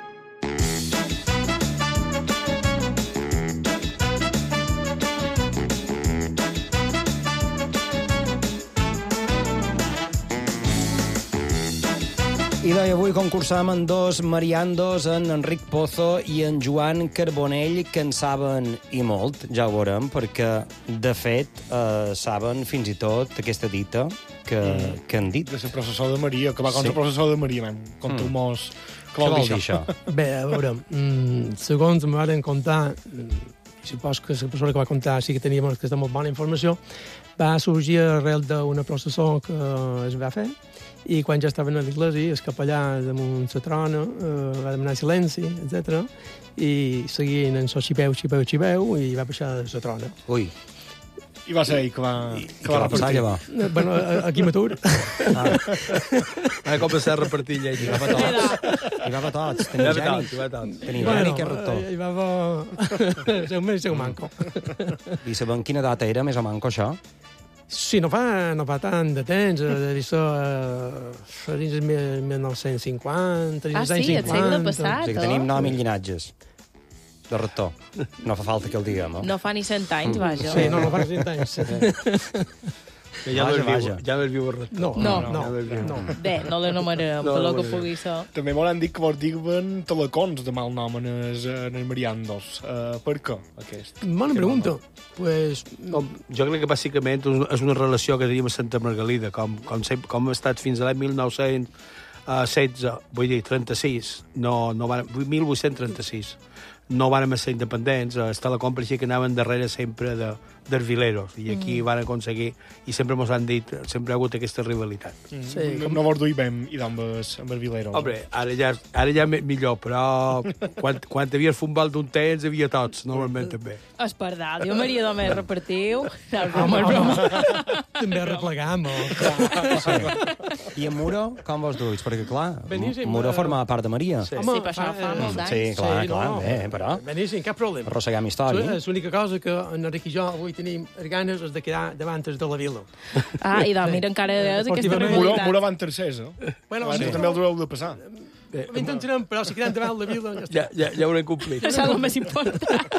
I doncs avui concursam en dos mariandos, en Enric Pozo i en Joan Carbonell, que en saben i molt, ja ho veurem, perquè, de fet, eh, saben fins i tot aquesta dita que, mm. que han dit. De ser processó de Maria, que va contra sí. processó de Maria, man. Contra mm. mos... Què vol dir això? Bé, a veure, mm, segons em van contar, supos que la persona que va contar sí que tenia molt, que molt bona informació, va sorgir arrel d'una processó que es va fer, i quan ja estaven a l'església, el capellà damunt la trona eh, va demanar silenci, etcètera, i seguien en so xipeu, xipeu, xipeu, i va baixar de la trona. Ui. I va ser ell que va, I, que va, va passar allà, va? Bueno, aquí m'atur. Ah. Va començar a repartir llei. I va per tots. I va per tots. Tenia geni. Tenia geni que rector. I va per... Seu més, seu manco. I sabem quina data era, més o manco, això? Sí, no fa, no fa tant de temps, això a dins del mil nou-cents cinquanta, ah, sí, el segle passat, o sigui que tenim nom i llinatges de rector. No fa falta que el diguem, eh? No fa ni cent anys, vaja. Sí, no, no fa ni cent anys. Ja vaja, vaja. Ja no viu el rector. No, no, no. no, no. no. Bé, no l'anomenarem, no, per lo que pugui ser. També m'han dit que vos diguen telecons de mal nom en els, en els mariandos. Uh, per què, aquest? Bona pregunta. Pues... No, jo crec que bàsicament és una relació que tenim a Santa Margalida, com, com, sempre, com ha estat fins a l'any mil nou-cents setze, vull dir, trenta-sis, no, no van, mil vuit-cents trenta-sis. No vàrem ser independents, els telecom pareixia que anaven darrere sempre de, dels vileros, i aquí mm. van aconseguir, i sempre mos han dit, sempre ha hagut aquesta rivalitat. Mm. Sí, no, no vos duim i amb els, amb els vileros. Home, ara ja, ara ja millor, però quan, quan havia el futbol d'un temps, havia tots, normalment també. És pardal, jo Maria Domés repartiu. Home, broma. També arreplegam. Sí. I en Muro, com vos duis? Perquè, clar, Beníssim, Muro formava part de Maria. Sí, sí per això fa molts anys. Sí, clar, sí, clar, no. bé, però... Beníssim, cap problema. Arrossegam història. És l'única cosa que en Enric i jo avui tenim ganes és de quedar davant de la vila. Ah, i doncs, mira, encara és aquesta rivalitat. Muro van tercers, eh? Bueno, sí. També el dureu de passar. Bé, intentarem, però si quedem davant la vila... Ja, ja, ja ho haurem complit. Això és el més important.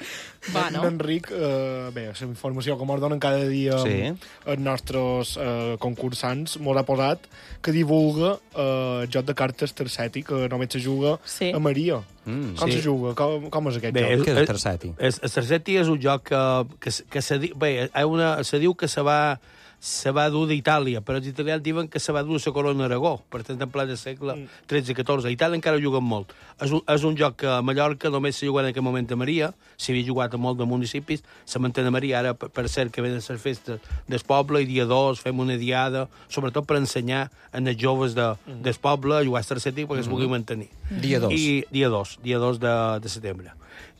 Va, no? Enric, eh, bé, la informació que ens donen cada dia sí. els nostres eh, concursants mos ha posat que divulga eh, el joc de cartes Terceti, que només se juga sí. a Maria. Mm, com sí. se juga? Com, com és aquest bé, joc? Què és el Terceti? El Terceti és un joc que, que, que se, bé, una, se diu que se va... se va dur d'Itàlia, però els italians diuen que se va dur a la corona d'Aragó, per tant, en plena segle tretze catorze. A Itàlia encara juguen molt. És un, és un joc que a Mallorca només se juga en aquell moment a Maria, s'havia jugat a molt de municipis, se manté a Maria, ara, per, per cert, que venen les festes del poble, i dia dos fem una diada, sobretot per ensenyar als joves de, mm. del poble a jugar a Terceti perquè es vulgui mantenir. Dia dos. I, dia dos, dia dos de, de setembre.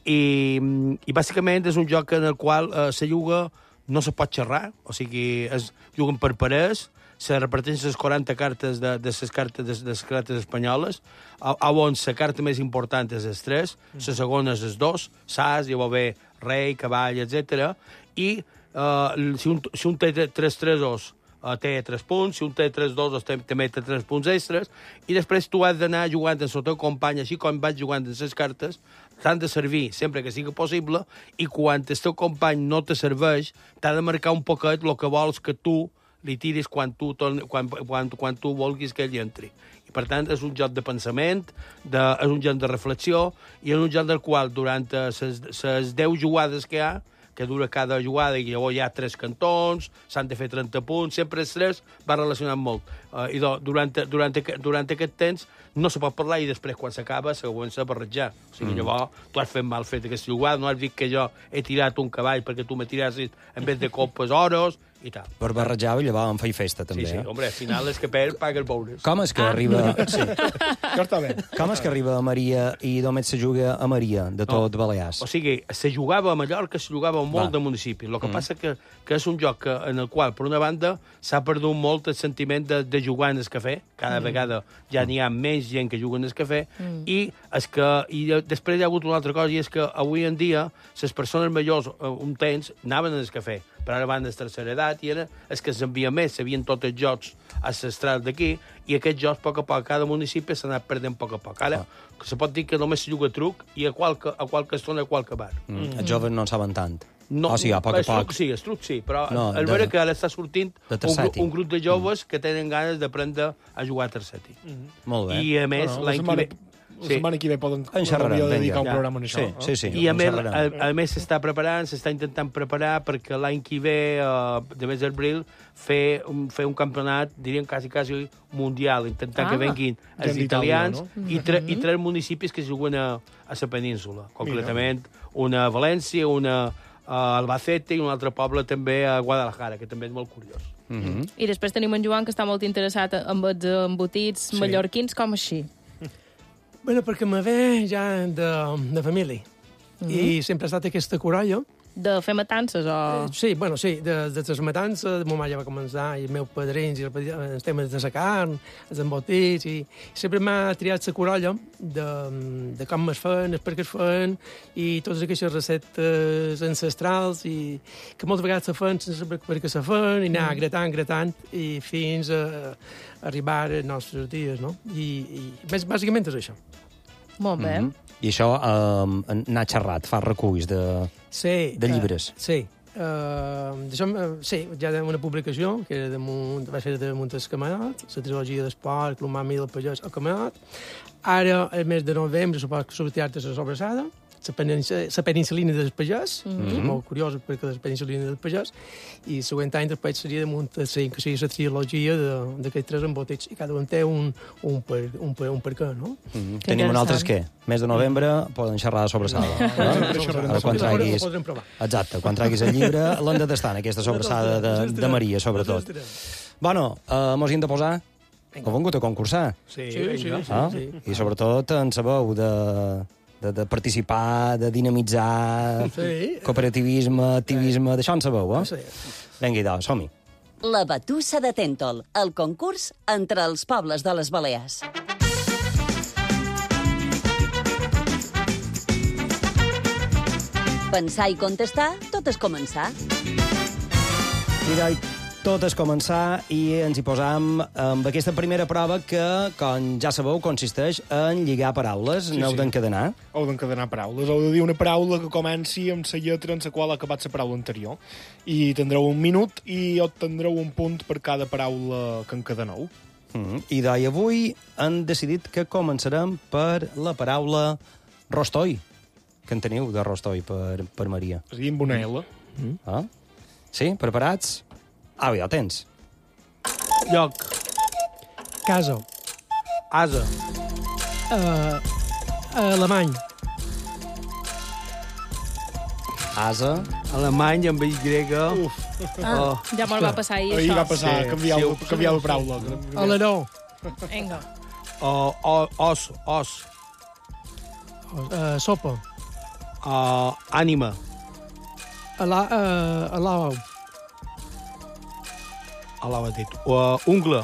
I, I bàsicament és un joc en el qual eh, se juga no se pot xerrar, o sigui, es juguen per parers, se reparteixen les quaranta cartes de, de les cartes, de, de les cartes espanyoles, a, a on la carta més important és el tres, la segona és el dos, sas, hi va haver rei, cavall, etcètera, i uh, si, un, si un té tres tresos, uh, té tres punts, si un té tres dos, també té tres punts extres, i després tu has d'anar jugant amb el teu company, així com vaig jugant amb les cartes, t'han de servir sempre que sigui possible, i quan el teu company no te serveix, t'ha de marcar un poquet el que vols que tu li tiris quan tu, torni, quan, quan, quan tu vulguis que ell entri. I, per tant, és un joc de pensament, de, és un joc de reflexió, i és un joc del qual, durant les deu jugades que hi ha, que dura cada jugada, i llavors hi ha tres cantons, s'han de fer trenta punts, sempre els tres va relacionant molt. Uh, I do, durant, durant, durant aquest temps no se pot parlar, i després, quan s'acaba, se comença a barrejar. O sigui, mm. llavors, tu has fet mal fet aquesta jugada, no has dit que jo he tirat un cavall perquè tu me tirassis en vez de copes oros, i tal. Per barrejar i llavors en feia festa, també. Sí, sí, eh? hombre, al final és que perd, paga els boures. Com és que ah. arriba... Sí. Això està bé. Com és que arriba a Maria i només se juga a Maria, de tot no. Balears? O sigui, se jugava a Mallorca, se jugava a molt Va. de municipis. El que Mm. passa que, que és un joc que, en el qual, per una banda, s'ha perdut molt el sentiment de, de jugar en el cafè. Cada mm. vegada ja n'hi ha més gent que juga en el cafè. Mm. I, és que, I després hi ha hagut una altra cosa, i és que avui en dia les persones majors, un temps, anaven al cafè, però ara van de tercera edat, i era els que s'envia més, sabien tots els jocs ancestrals d'aquí, i aquests jocs, a poc a poc, cada municipi s'ha anat perdent a poc a poc. Ara, ah. se pot dir que només se juga truc, i a qualque, a qualque estona, a qualque bar. Mm. Mm. Els joves no en saben tant. No, o sigui, a poc a poc. Truc, sí, el truc sí, però no, el de... veure que ara està sortint un, gru un grup de joves mm. que tenen ganes d'aprendre a jugar a terceti. Mm. Molt bé. I, a més, bueno, l'any que ve... La setmana que ve poden en xerrarem, dedicar un ja. programa a això. Sí, sí, sí, I a més, a, a més s'està preparant, s'està intentant preparar perquè l'any que ve, uh, de mes d'abril, fer, un, fer un campionat, diríem quasi, quasi mundial, intentar ah, que venguin els italians no? i, tre mm -hmm. i tres municipis que juguen a, a la península, concretament Mira. una a València, una a Albacete i un altre poble també a Guadalajara, que també és molt curiós. Mm -hmm. I després tenim en Joan, que està molt interessat en els embotits sí. mallorquins, com així? Bueno, perquè me ve ja de, de família. Mm -hmm. I sempre ha estat aquesta corolla. De fer matances, o...? Eh, sí, bueno, sí, de, de les matances, ma mare ja va començar, i els meus padrins, i els temes de la carn, els embotits, i sempre m'ha triat la corolla de, de com es fan, per què es fan, i totes aquestes receptes ancestrals, i que moltes vegades se fan sense saber per què se fan, i anar mm. gratant, gratant, i fins a arribar als nostres dies, no? I, i bàsicament és això. Molt bé. Mm -hmm. I això um, n'ha xerrat, fa reculls de, sí, de llibres. Uh, sí. Uh, això, uh, sí, ja de una publicació, que era damunt, va ser damunt el Camarot, la trilogia d'esport, l'Umami del Pagès al Camarot. Ara, el mes de novembre, suposo que sortirà de la sobrassada, la peninsulina del Pagès, mm -hmm. molt curiós perquè la peninsulina del Pagès, i el següent any després seria damunt que sigui la trilogia d'aquests tres embotits, i cada un té un, un, per, un, per, un per què, no? Mm -hmm. Tenim un altre què? Mes de novembre poden xerrar de sobrassada. No, no? Quan traguis... Exacte, quan traguis el llibre l'hem de tastar, aquesta sobrassada de, de Maria, sobretot. Bueno, uh, mos hi hem de posar? Heu vengut a concursar? Sí, sí, sí, ah? sí, sí. I sobretot en sabeu de... De, de participar, de dinamitzar, sí. cooperativisme, activisme, d'això en sabeu, eh? Sí. Vinga, idò, som-hi. La Batussa de Tèntol, el concurs entre els pobles de les Balears. Pensar i contestar, tot és començar. Idò, tot és començar i ens hi posam amb aquesta primera prova que, com ja sabeu, consisteix en lligar paraules. Sí, N'heu sí. d'encadenar. Heu d'encadenar paraules. Heu de dir una paraula que comenci amb la lletra en la qual ha acabat la paraula anterior. I tindreu un minut i obtindreu un punt per cada paraula que encadeneu. Mm-hmm. I d'ahir avui han decidit que començarem per la paraula rostoi. Què en teniu de rostoi per, per Maria? És a dir, amb una L. Mm. Ah? Sí? Preparats? Ah, ja tens. Lloc. Casa. Asa. Uh, alemany. Asa. Alemany amb I grega. Uf. Ah, oh. Ja me'l va passar ahir, ahir això. va passar, sí, canviar, sí, canviar la paraula. Aleró. Vinga. Uh, os, os. Uh, sopa. Uh, ànima. Ala, uh, alau. Alau ha dit. Uh, ungla.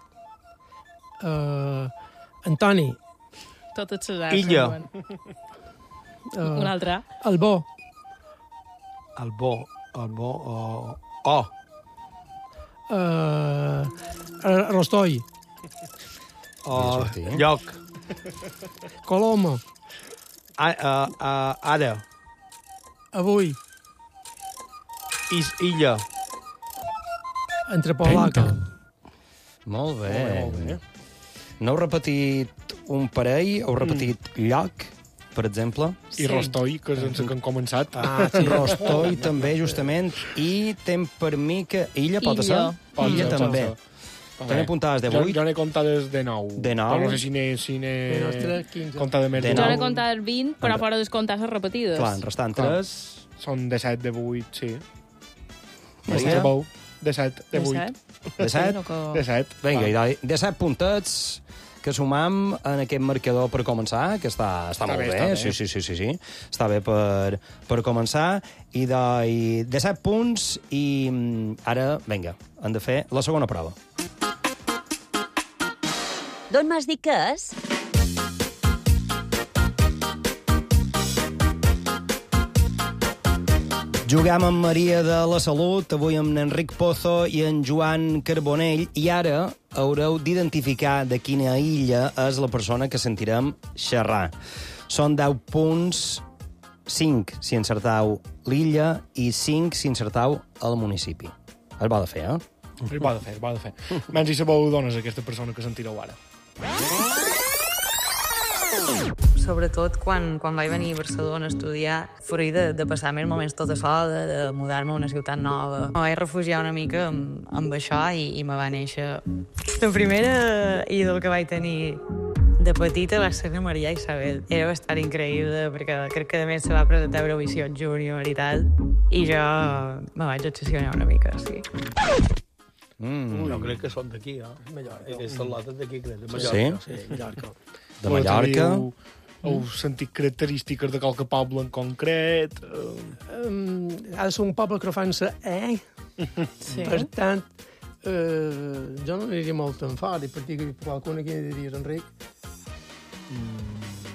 Uh, Antoni. Totes les arts. Illa. Uh, Un altre. El bo. El bo. El bo. Uh, o. Uh, Rostoi. Uh, lloc. Coloma. A, uh, uh, ara. Avui. Is, illa. Entre Polaca. Molt bé. Molt bé. No heu repetit un parell, heu repetit mm. lloc, per exemple. I sí. Rostoi, que és en que han començat. Ah, sí. Rostoi també, justament. I tem per mi que illa pot ser? Illa. Illa també. També apuntades de vuit. Jo, jo n'he comptades de nou. De nou? Però no sé si n'he si quinze. comptat de més de nou. Jo n'he nou. comptat vint, però fora descomptar les repetides. Clar, en restant tres... Són de set, de vuit, sí. Maria? de set, de vuit. De set? De set. Vinga, i de set puntets que sumam en aquest marcador per començar, que està, està, està molt bé. bé. Està bé. Sí, sí, sí, sí, sí. Està bé per, per començar. I de, i de set punts i ara, vinga, hem de fer la segona prova. D'on m'has dit que és? Juguem amb Maria de la Salut, avui amb Enric Pozo i en Joan Carbonell, i ara haureu d'identificar de quina illa és la persona que sentirem xerrar. Són deu punts, cinc si encertau l'illa i cinc si encertau el municipi. Es va de fer, eh? Es va de fer, es va de fer. Menys si sabeu d'on és aquesta persona que sentireu ara. Sobretot quan, quan vaig venir a Barcelona a estudiar, fora de, de passar més moments tota sola, de, de mudar-me a una ciutat nova. Me vaig refugiar una mica amb, amb això i, i me va néixer. La primera ídol que vaig tenir de petita va ser la Maria Isabel. Era bastant increïble perquè crec que a més se va presentar a Eurovisió Júnior i tal, i jo me vaig obsessionar una mica, sí. Mm. Jo crec que són d'aquí, eh? Mallorca. Aquestes lotes d'aquí, crec. De Mallorca. Sí? Sí, Mallorca. De Mallorca. Heu, heu sentit característiques de qualque poble en concret? Um, ha de ser un poble que no fan sa eh? Sí. Per tant, uh, jo no aniria molt en fort, i per dir que qualcuna aquí diries, Enric? Mm.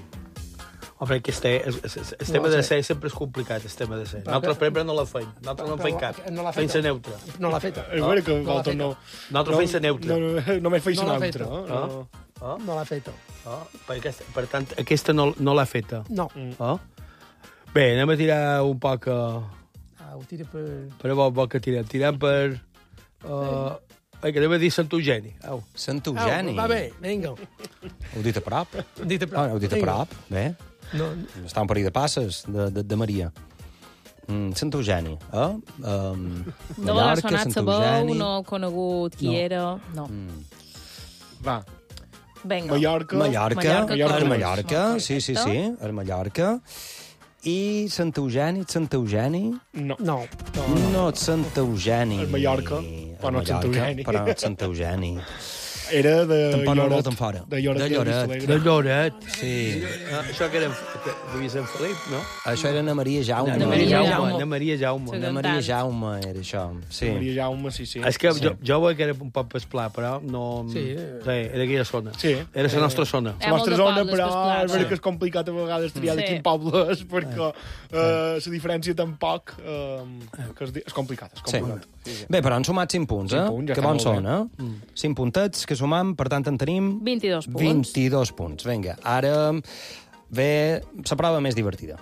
Home, que este, el, el, el tema de ser sempre és complicat, el tema de ser. Nosaltres, per exemple, no la feim. Nosaltres no en feim cap. No feim sa neutra. No l'ha feta. És vera que vosaltres no... Nosaltres feim sa neutra. No, no, només feim sa neutra. No, no. No l'ha feta. Oh, per, aquesta, per tant, aquesta no, no l'ha feta. No. Oh? Bé, anem a tirar un poc... Uh... Ah, ho tira per... Per a vol que tirem. Tirem per... Uh... Vinga, anem a dir Sant Eugeni. Au. Sant Eugeni? Au, va bé, vinga. Heu dit a prop? Heu dit a prop. Ah, heu dit a prop, bé. No. Està un parell de passes de, de, de Maria. Mm, Sant Eugeni, eh? Um, no l'ha sonat sabeu, no heu conegut qui no. era... No. Mm. Va. Venga. Mallorca. Mallorca, Mallorca, Mallorca, Mallorca. Sí, sí, sí, el Mallorca. I Sant Eugeni, Sant Eugeni? No. No. No, no Sant Eugeni. El Mallorca, però no Sant Eugeni. Però no Sant Eugeni. Era de Tampoc no Lloret. molt en fora. De Lloret. De Lloret. De Lloret. Sí. Ah, això que era... Que devia ser en Felip, no? Això era Ana Maria Jaume. Ana Maria Jaume. Ana Maria Jaume. Ana Maria Jaume era això, sí. Ana Maria Jaume, sí, sí. És que sí. jo, jo veig que era un poc pesplà, però no... Sí. Sí, era aquella zona. Sí. Era la nostra zona. La nostra zona, però és veritat que és complicat a vegades triar de quin poble és, perquè la diferència tampoc que és complicat, és complicat. Bé, però han sumat cinc punts, eh? Que bons són, eh? cinc puntets que sumam, per tant en tenim... vint-i-dos punts. vint-i-dos punts. Vinga, ara ve la prova més divertida.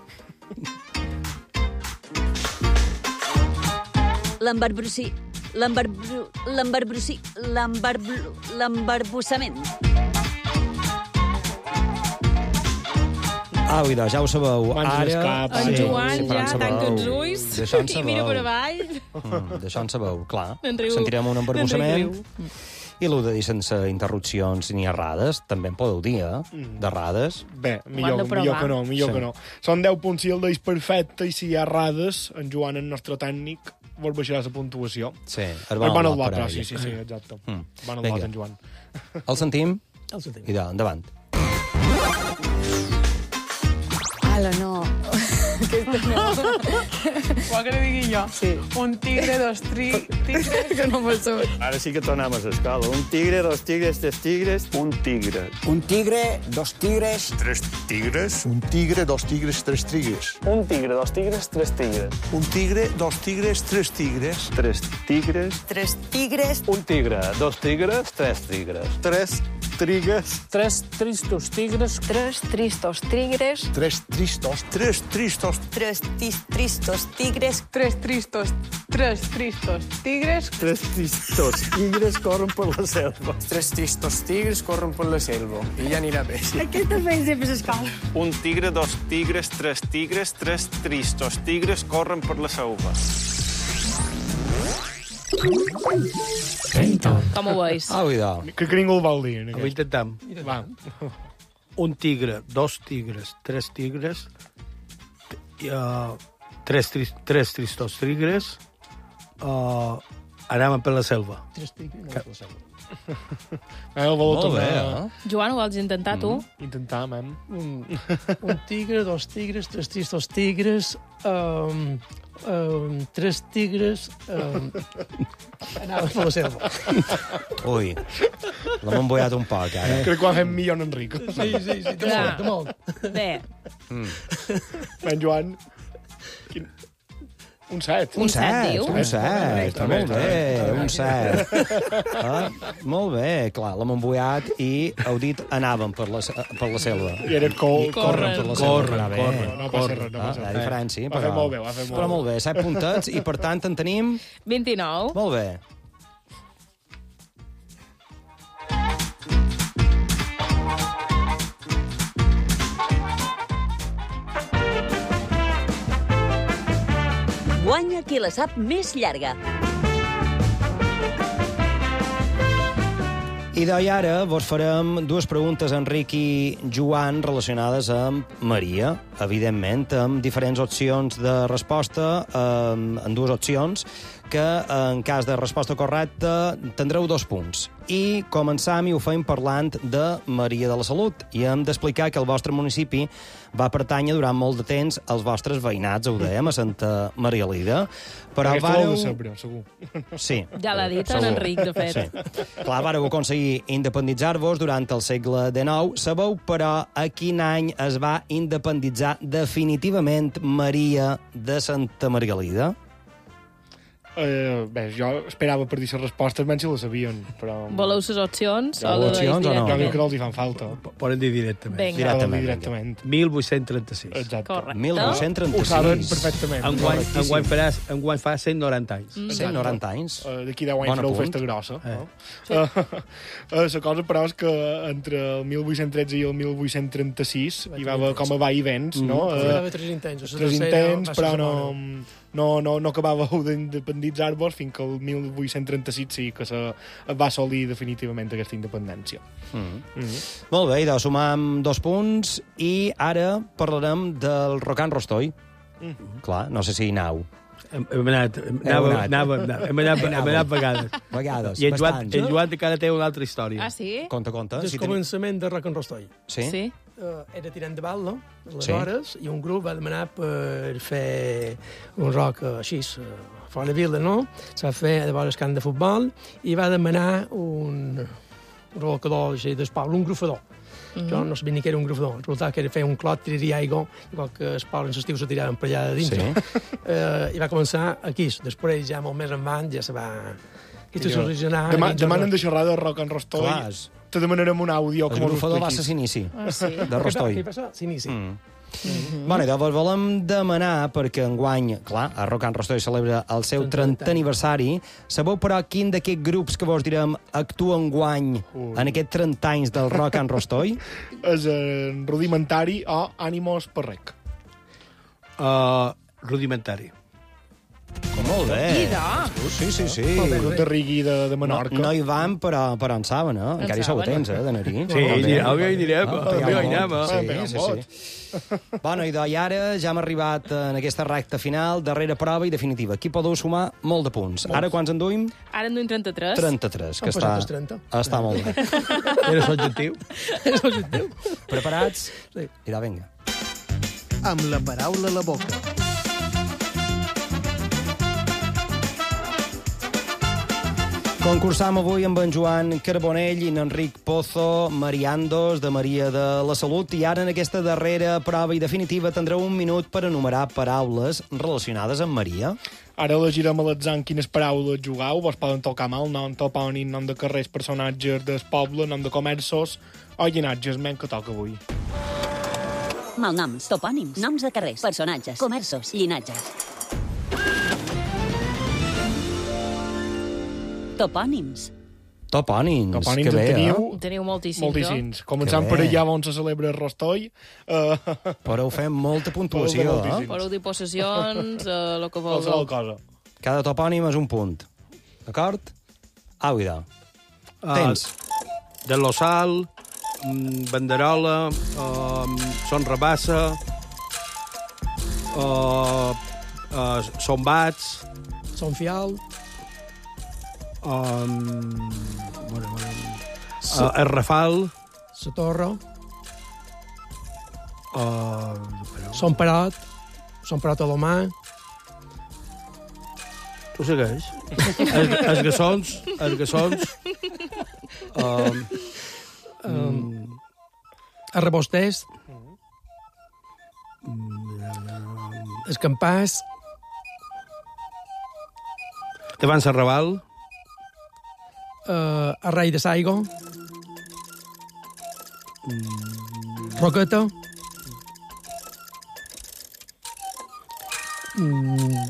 L'embarbrossi... L'embarbru... L'embarbrossi... L'embarbru... L'embarbussament. Au, idò, ja ho sabeu. Ara... Cap, en sí, Joan sí, ja tanca els ulls i mira per avall. Mm, D'això en sabeu, clar. Sentirem un embarbussament. I l'ho de dir sense interrupcions ni errades, també en podeu dir, eh? D'errades. Bé, millor, millor que no, millor sí. que no. Són deu punts si el deis perfecte, i si hi ha errades, en Joan, el nostre tècnic, vos baixarà la puntuació. Sí, el van al lot, però sí, sí, sí, exacte. Mm. Van al lot, en Joan. El sentim? El sentim. I de, endavant. Ala, no. Aquesta no. Vol que li digui jo? Sí. Un tigre, dos tri... tigres... que no m'ho surt. Ara sí que tornem a l'escola. Un tigre, dos tigres, tres tigres, un tigre. Un tigre, dos tigres... Tres tigres. Un tigre, dos tigres, tres tigres. Un tigre, dos tigres, tres tigres. Un tigre, dos tigres, tres tigres. Tres tigres. Tres tigres. Un tigre, dos tigres, tres tigres. Tres trigues. Tres tristos tigres. Tres tristos tigres. Tres tristos. Tres tristos. Tres tristos tigres. Tres tristos. Tres tristos tigres. Tres tristos tigres corren per la selva. Tres tristos tigres corren per la selva. I ja anirà bé. Aquesta feina sempre s'escala. Un tigre, dos tigres, tres tigres, tres tristos tigres corren per la selva. Com ho veus? Au, idò. Que que ningú el vol dir. Ho intentem. Va. Un tigre, dos tigres, tres tigres, uh, tres, tri tres tristos tigres, uh, Anàvem per la selva. Tres tigres, no per la selva. Molt bé, eh? Joan, ho vols intentar, tu? Intentar, mem. Un, un tigre, dos tigres, tres tigres, dos tigres, um, um, tres tigres... Um, anava per la selva. Ui, l'hem embullat un poc, ara. Crec que ho ha fet millor en Enric. Sí, sí, sí, de molt, de molt. Bé. Mm. Ben, Joan... Quin... Un set. Un set, un set. Està molt bé, un set. Ah, molt bé, clar, l'hem embullat i heu dit anàvem per la, per la selva. I era cor corren per la selva. Corren, corren. No passa res, no passa res. La diferència, però... Va fer molt bé, va fer molt Però molt bé, set puntets i, per tant, en tenim... vint-i-nou. Molt bé. Guanya qui la sap més llarga. I d'ahir ara vos farem dues preguntes a Enric i Joan relacionades amb Maria, evidentment, amb diferents opcions de resposta, en dues opcions, que en cas de resposta correcta tindreu dos punts. I començam i ho fem parlant de Maria de la Salut. I hem d'explicar que el vostre municipi va pertànyer durant molt de temps als vostres veïnats, ho dèiem, a Santa Maria Lida. Però Aquesta vareu... de saber, segur. Sí. Ja l'ha dit en Enric, de fet. Sí. Clar, vareu aconseguir independitzar-vos durant el segle dinou. Sabeu, però, a quin any es va independitzar definitivament Maria de Santa Margalida? Uh, bé, jo esperava per dir les respostes, menys si la sabien, però... Voleu les opcions? Ja, o opcions o no? Jo crec que no els hi fan falta. Poden dir directament. Vinga. Directament. directament. mil vuit-cents trenta-sis. Exacte. Correcte. mil vuit-cents trenta-sis. Ho saben perfectament. Enguany, enguany, faràs, enguany fa cent noranta anys. Mm. cent noranta anys. Uh, D'aquí deu anys Bon fareu apunt. festa grossa. Eh. No? Sí. Uh, uh, la cosa, però, és que entre el mil vuit-cents tretze i el mil vuit-cents trenta-sis hi va haver com a va i vens, Mm. no? Hi Uh, va haver tres intents. La tres tercera intents, va ser però la no, segona. no, no, no acabàveu d'independitzar-vos fins que el mil vuit-cents trenta-sis sí que se va assolir definitivament aquesta independència. Mm. Mm -hmm. Molt bé, idò, sumam dos punts i ara parlarem del Rocan Rostoi. Mm. Clar, no sé si hi anau. Hem, hem anat, hem, Heu anava, anat. anava, anava, hem anat, hem anat vegades. Vegades, I en Joan, bastants. en Joan encara té una altra història. Ah, sí? Conta, conta. Des Si del teni- començament de Rock and Rostoi. Sí? Sí. Uh, era tirant de bal, no? Aleshores, i un grup va demanar per fer un rock uh, així, uh, fora de vila, no? Se va fer a vegades camp de futbol i va demanar un, un rocador així d'espal, un grufador. Mm -hmm. Jo no sabia ni que era un grufador. Resultat que era fer un clot, tiraria aigua, igual que els paus en l'estiu se tiraven per allà de dintre. Sí. Uh, I va començar aquí. Després, ja molt més endavant, ja se va... Aquesta és original. Dema, demanen de xerrar de Rock and Rostoi. Clar. Te demanarem un àudio. El grufador va ser s'inici. Ah, sí. De Rostoi. Què passa? S'inici. Mm. Mm-hmm. Bueno, i llavors volem demanar, perquè enguany, clar, a Rock and Rostoi celebra el seu trentè aniversari. Sabeu, però, quin d'aquests grups que vos direm actua enguany en aquests trenta anys del Rock and Rostoi? És uh, rudimentari o ànimos per rec. Uh, rudimentari. Molt bé. Mira. Sí, sí, sí. El grup de Rigui de, de Menorca. No, no hi van, però, però en saben, eh? Encara hi sou a saben. temps, eh, de anar-hi. Sí, Molt bé. avui hi anirem. Ah, Avui pega hi un anem. vot. eh? Sí, Pega un sí, vot. sí. Bueno, i, i ara ja hem arribat en aquesta recta final, darrera prova i definitiva. Aquí podeu sumar molt de punts. Ara quants en duim? Ara en duim trenta-tres. trenta-tres, que Han està, passat els trenta. està molt bé. Era l'objectiu. És l'objectiu. Preparats? Sí. Idò, vinga. Amb la paraula a la boca. Concursam avui amb en Joan Carbonell i en Enric Pozo, Mariandos, de Maria de la Salut, i ara en aquesta darrera prova i definitiva tindreu un minut per enumerar paraules relacionades amb Maria. Ara elegirem a l'atzar en quines paraules jugueu. Vos poden tocar mal nom, topònim, nom de carrers, personatges del poble, nom de comerços o llinatges, men que toca avui. Malnoms, topònims, noms de carrers, personatges, comerços, llinatges. Topònims. Topònims, Topònims que bé, en teniu, eh? Teniu moltíssims, moltíssims. Començant Que per bé. allà on se celebra el Rostoi. Uh, Però ho fem molta puntuació, Molt de eh? moltíssims. Podeu dir possessions, eh, el que vulgueu. qualsevol cosa. Cada topònim és un punt. D'acord? Au, idò. Tens. Uh, de l'Ossal, mm, Banderola, uh, Son Rabassa, uh, uh, Son Bats, Son Fial. Um, bueno, bueno. Uh, el Rafal. La Torre. Uh, Son Perot. Son Perot a l'Omà. Tu segueix? Els, els Gassons. Els Gassons. Um, um, el Rebostès. El Campàs. Davant Serraval. Uh, el Rei de Saigo. Mm. Roqueta. Mm.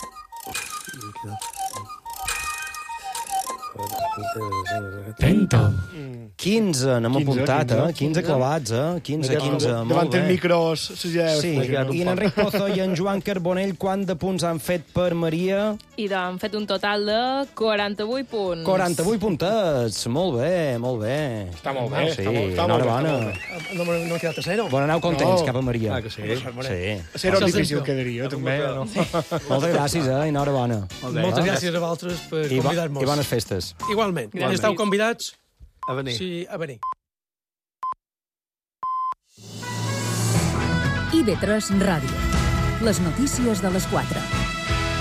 Tento. quinze, n'hem apuntat, eh? quinze clavats, eh? quinze, quinze, molt bé. Davant els micros, sí. I en Enric Pozo i en Joan Carbonell, quant de punts han fet per Maria? I doncs han fet un total de quaranta-vuit punts. quaranta-vuit puntets, molt bé, molt bé. Està molt bé, sí, està molt, està enhorabona. No, no he quedat a zero. Bon, aneu contents, No. cap a Maria. Ah, que sí. Sí. A zero és difícil quedaria, també. No? Moltes gràcies, eh? Enhorabona. Moltes gràcies a vosaltres per I, bo- convidar-nos. I bones festes. Igualment. Igualment. Esteu convidats? A venir. Sí, a venir. I V tres Ràdio. Les notícies de les quatre.